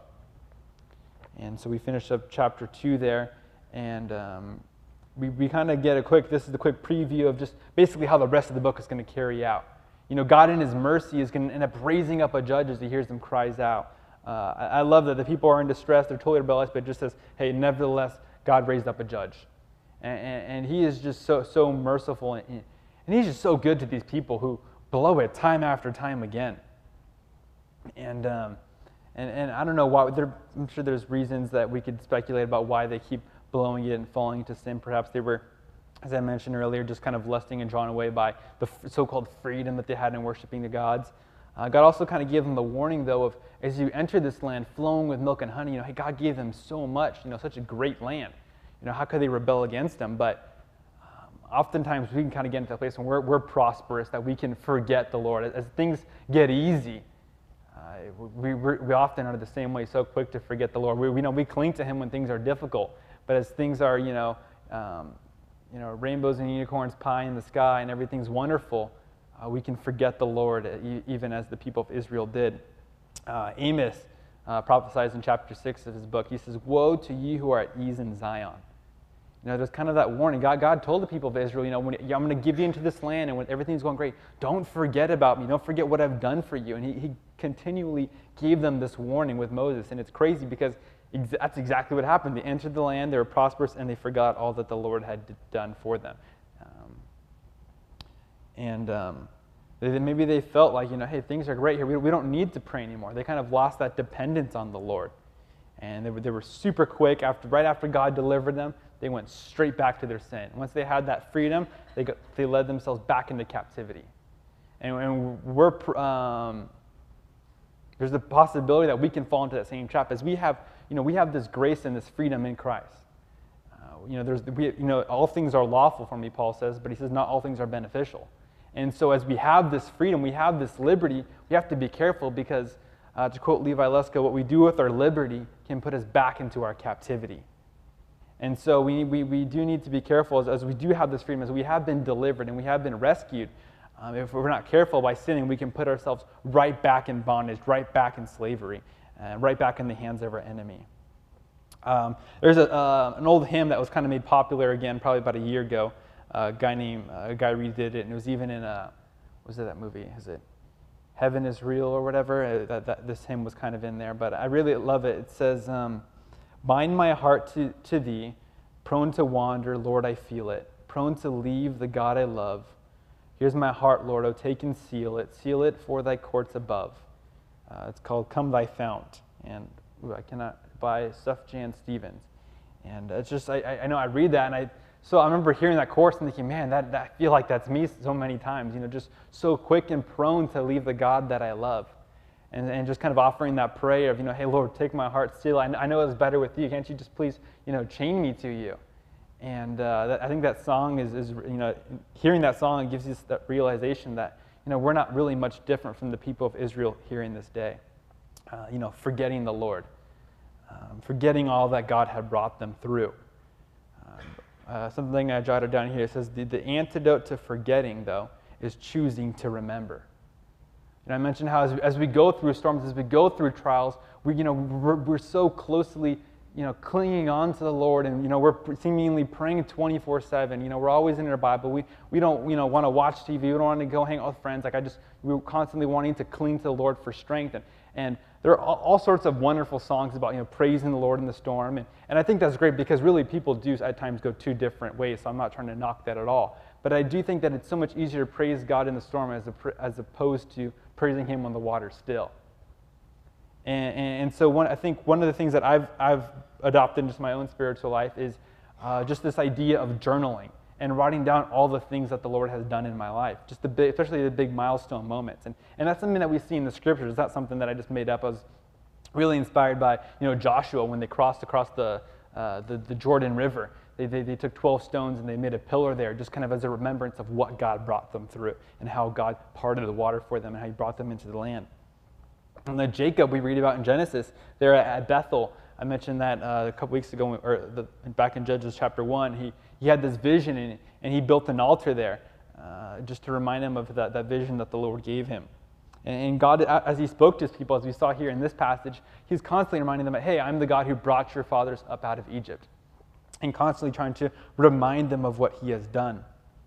And so we finish up chapter two there, and um, we, we kind of get a quick, this is the quick preview of just basically how the rest of the book is going to carry out. You know, God in his mercy is going to end up raising up a judge as he hears them cries out. Uh, I, I love that the people are in distress, they're totally rebellious, but it just says, hey, nevertheless, God raised up a judge. And, and, and he is just so, so merciful, and, and he's just so good to these people who blow it time after time again. And um, and, and I don't know why, there, I'm sure there's reasons that we could speculate about why they keep blowing it and falling into sin. Perhaps they were, as I mentioned earlier, just kind of lusting and drawn away by the so-called freedom that they had in worshiping the gods. Uh, God also kind of gave them the warning, though, of as you enter this land flowing with milk and honey, you know, hey, God gave them so much, you know, such a great land. You know, how could they rebel against him? But um, oftentimes we can kind of get into a place when we're, we're prosperous, that we can forget the Lord. As, as things get easy, uh, we, we, we often are the same way, so quick to forget the Lord. We, we know we cling to him when things are difficult, but as things are, you know, um, you know, rainbows and unicorns, pie in the sky, and everything's wonderful, Uh, we can forget the Lord, uh, even as the people of Israel did. Uh, Amos uh, prophesies in chapter six of his book. He says, "Woe to you who are at ease in Zion." You know, there's kind of that warning. God, God told the people of Israel, you know, when I'm going to give you into this land, and when everything's going great, don't forget about me. Don't forget what I've done for you. And he, he continually gave them this warning with Moses. And it's crazy because ex- that's exactly what happened. They entered the land, they were prosperous, and they forgot all that the Lord had d- done for them. Um, and um, they, maybe they felt like, you know, hey, things are great here. We, we don't need to pray anymore. They kind of lost that dependence on the Lord. And they were, they were super quick. After, right after God delivered them, they went straight back to their sin. Once they had that freedom, they got, they led themselves back into captivity. And, and we're um, there's the possibility that we can fall into that same trap, as we have, you know, we have this grace and this freedom in Christ. Uh, you know, there's, we, you know, all things are lawful for me, Paul says, but he says not all things are beneficial. And so, as we have this freedom, we have this liberty, we have to be careful because, uh, to quote Levi Lusko, what we do with our liberty can put us back into our captivity. And so we, we, we do need to be careful as, as we do have this freedom, as we have been delivered and we have been rescued. Um, if we're not careful by sinning, we can put ourselves right back in bondage, right back in slavery, uh, right back in the hands of our enemy. Um, there's a, uh, an old hymn that was kind of made popular again probably about a year ago. Uh, a guy named, uh, a guy redid it, and it was even in a, what was it, that movie? Is it Heaven is Real or whatever? Uh, that, that, this hymn was kind of in there, but I really love it. It says, um, bind my heart to, to thee, prone to wander, Lord, I feel it, prone to leave the God I love. Here's my heart, Lord, oh, take and seal it, seal it for thy courts above. Uh, it's called Come Thy Fount, and ooh, I cannot, by Sufjan Stevens. And it's just, I, I know I read that, and I, so I remember hearing that chorus and thinking, man, that, that I feel like that's me so many times, you know, just so quick and prone to leave the God that I love. And, and just kind of offering that prayer of, you know, hey, Lord, take my heart still. I, I know it's better with you. Can't you just please, you know, chain me to you? And uh, that, I think that song is, is, you know, hearing that song, it gives us that realization that, you know, we're not really much different from the people of Israel here in this day. uh, you know, forgetting the Lord, um, forgetting all that God had brought them through. Um, uh, something I jotted down here, it says, the, the antidote to forgetting, though, is choosing to remember. And I mentioned how as we, as we go through storms, as we go through trials, we, you know, we're, we're so closely, you know, clinging on to the Lord, and, you know, we're seemingly praying twenty-four seven. You know, we're always in our Bible. We, we don't, you know, want to watch T V. We don't want to go hang out with friends. Like I just, we're constantly wanting to cling to the Lord for strength. And, and there are all, all sorts of wonderful songs about, you know, praising the Lord in the storm. And, and I think that's great because really people do at times go two different ways. So I'm not trying to knock that at all. But I do think that it's so much easier to praise God in the storm as, a, as opposed to praising Him when the water's still. And, and, and so one, I think one of the things that I've, I've adopted into my own spiritual life is uh, just this idea of journaling and writing down all the things that the Lord has done in my life, just the big, especially the big milestone moments. And, and that's something that we see in the scriptures. It's not something that I just made up. I was really inspired by, you know, Joshua when they crossed across the, uh, the, the Jordan River. They, they, they took twelve stones and they made a pillar there just kind of as a remembrance of what God brought them through and how God parted the water for them and how He brought them into the land. And then Jacob, we read about in Genesis, there at Bethel. I mentioned that uh, a couple weeks ago, or the, back in Judges chapter one. He, he had this vision and, and he built an altar there uh, just to remind him of that, that vision that the Lord gave him. And, and God, as He spoke to His people, as we saw here in this passage, He's constantly reminding them that, hey, I'm the God who brought your fathers up out of Egypt. And constantly trying to remind them of what He has done.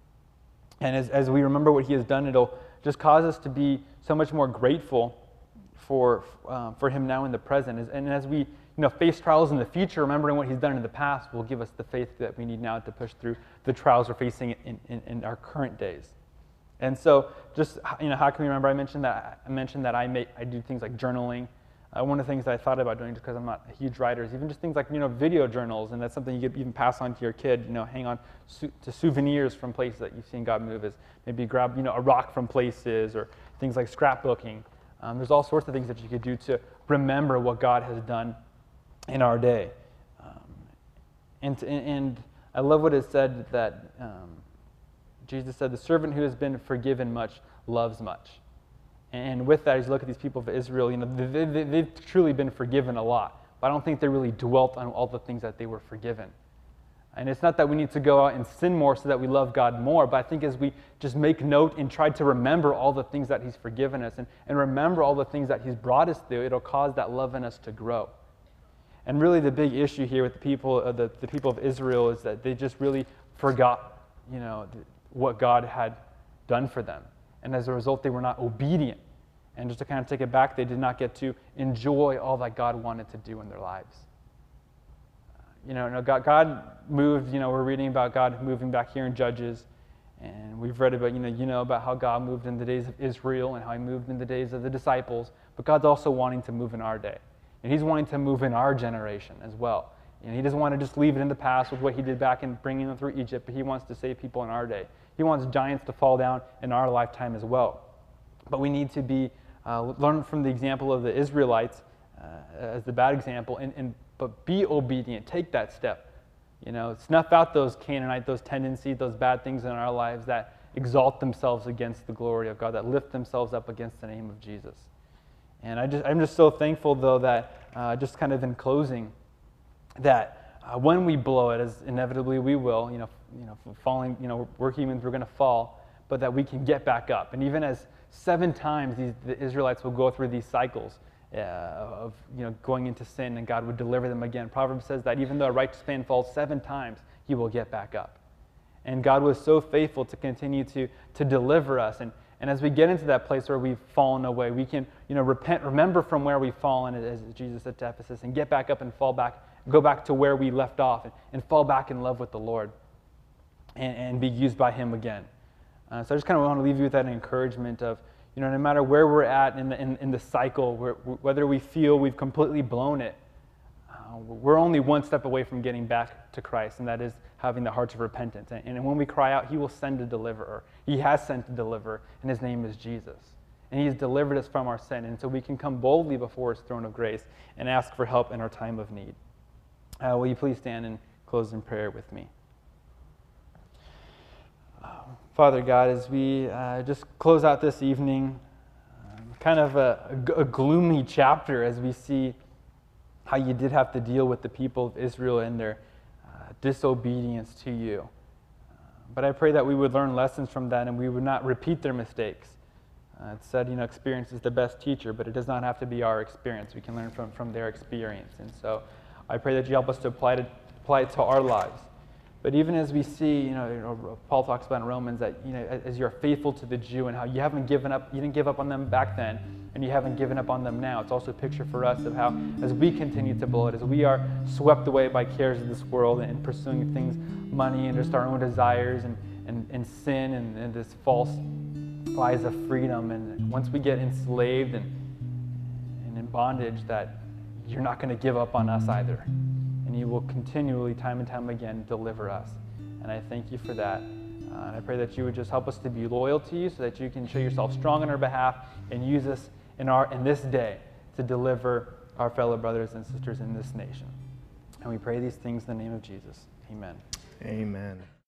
And as, as we remember what He has done, it'll just cause us to be so much more grateful for, uh, for Him now in the present. And as we, you know, face trials in the future, remembering what He's done in the past will give us the faith that we need now to push through the trials we're facing in, in, in our current days. And so just, you know, how can we remember? I mentioned that I mentioned that I make I do things like journaling. Uh, one of the things that I thought about doing, just because I'm not a huge writer, is even just things like, you know, video journals, and that's something you could even pass on to your kid. You know, hang on su- to souvenirs from places that you've seen God move. Is maybe grab, you know, a rock from places, or things like scrapbooking. Um, there's all sorts of things that you could do to remember what God has done in our day. Um, and to, and I love what it said that um, Jesus said, "The servant who has been forgiven much loves much." And with that, as you look at these people of Israel, you know, they, they, they've truly been forgiven a lot. But I don't think they really dwelt on all the things that they were forgiven. And it's not that we need to go out and sin more so that we love God more, but I think as we just make note and try to remember all the things that He's forgiven us and, and remember all the things that He's brought us through, it'll cause that love in us to grow. And really the big issue here with the people, uh, the, the people of Israel is that they just really forgot, you know, what God had done for them. And as a result, they were not obedient. And just to kind of take it back, they did not get to enjoy all that God wanted to do in their lives. You know, God, God moved, you know, we're reading about God moving back here in Judges. And we've read about, you know, you know about how God moved in the days of Israel and how He moved in the days of the disciples. But God's also wanting to move in our day. And He's wanting to move in our generation as well. And He doesn't want to just leave it in the past with what He did back in bringing them through Egypt, but He wants to save people in our day. He wants giants to fall down in our lifetime as well. But we need to be uh, learn from the example of the Israelites uh, as the bad example, and, and but be obedient. Take that step. You know, snuff out those Canaanite, those tendencies, those bad things in our lives that exalt themselves against the glory of God, that lift themselves up against the name of Jesus. And I just, I'm just so thankful, though, that uh, just kind of in closing, that uh, when we blow it, as inevitably we will, you know, you know, falling, you know, we're humans, we're going to fall, but that we can get back up. And even as seven times these, the Israelites will go through these cycles uh, of, you know, going into sin, and God would deliver them again. Proverbs says that even though a righteous man falls seven times, he will get back up. And God was so faithful to continue to, to deliver us. And, and as we get into that place where we've fallen away, we can, you know, repent, remember from where we've fallen, as Jesus said to Ephesus, and get back up and fall back, go back to where we left off, and, and fall back in love with the Lord. And, and be used by Him again. Uh, so I just kind of want to leave you with that encouragement of, you know, no matter where we're at in the, in, in the cycle, where, whether we feel we've completely blown it, uh, we're only one step away from getting back to Christ, and that is having the hearts of repentance. And, and when we cry out, He will send a deliverer. He has sent a deliverer, and His name is Jesus. And He has delivered us from our sin, and so we can come boldly before His throne of grace and ask for help in our time of need. Uh, will you please stand and close in prayer with me? Father God, as we uh, just close out this evening, um, kind of a, a g- a gloomy chapter as we see how you did have to deal with the people of Israel and their uh, disobedience to you. Uh, but I pray that we would learn lessons from that and we would not repeat their mistakes. Uh, it said, you know, experience is the best teacher, but it does not have to be our experience. We can learn from, from their experience. And so I pray that you help us to apply, to apply it to our lives. But even as we see, you know, you know, Paul talks about in Romans that, you know, as you're faithful to the Jew and how you haven't given up, you didn't give up on them back then, and you haven't given up on them now. It's also a picture for us of how, as we continue to blow it, as we are swept away by cares of this world and pursuing things, money and just our own desires and, and, and sin and, and this false lies of freedom. And once we get enslaved and, and in bondage, that you're not going to give up on us either. And you will continually, time and time again, deliver us. And I thank you for that. Uh, and I pray that you would just help us to be loyal to you so that you can show yourself strong on our behalf and use us in, our, in this day to deliver our fellow brothers and sisters in this nation. And we pray these things in the name of Jesus. Amen. Amen.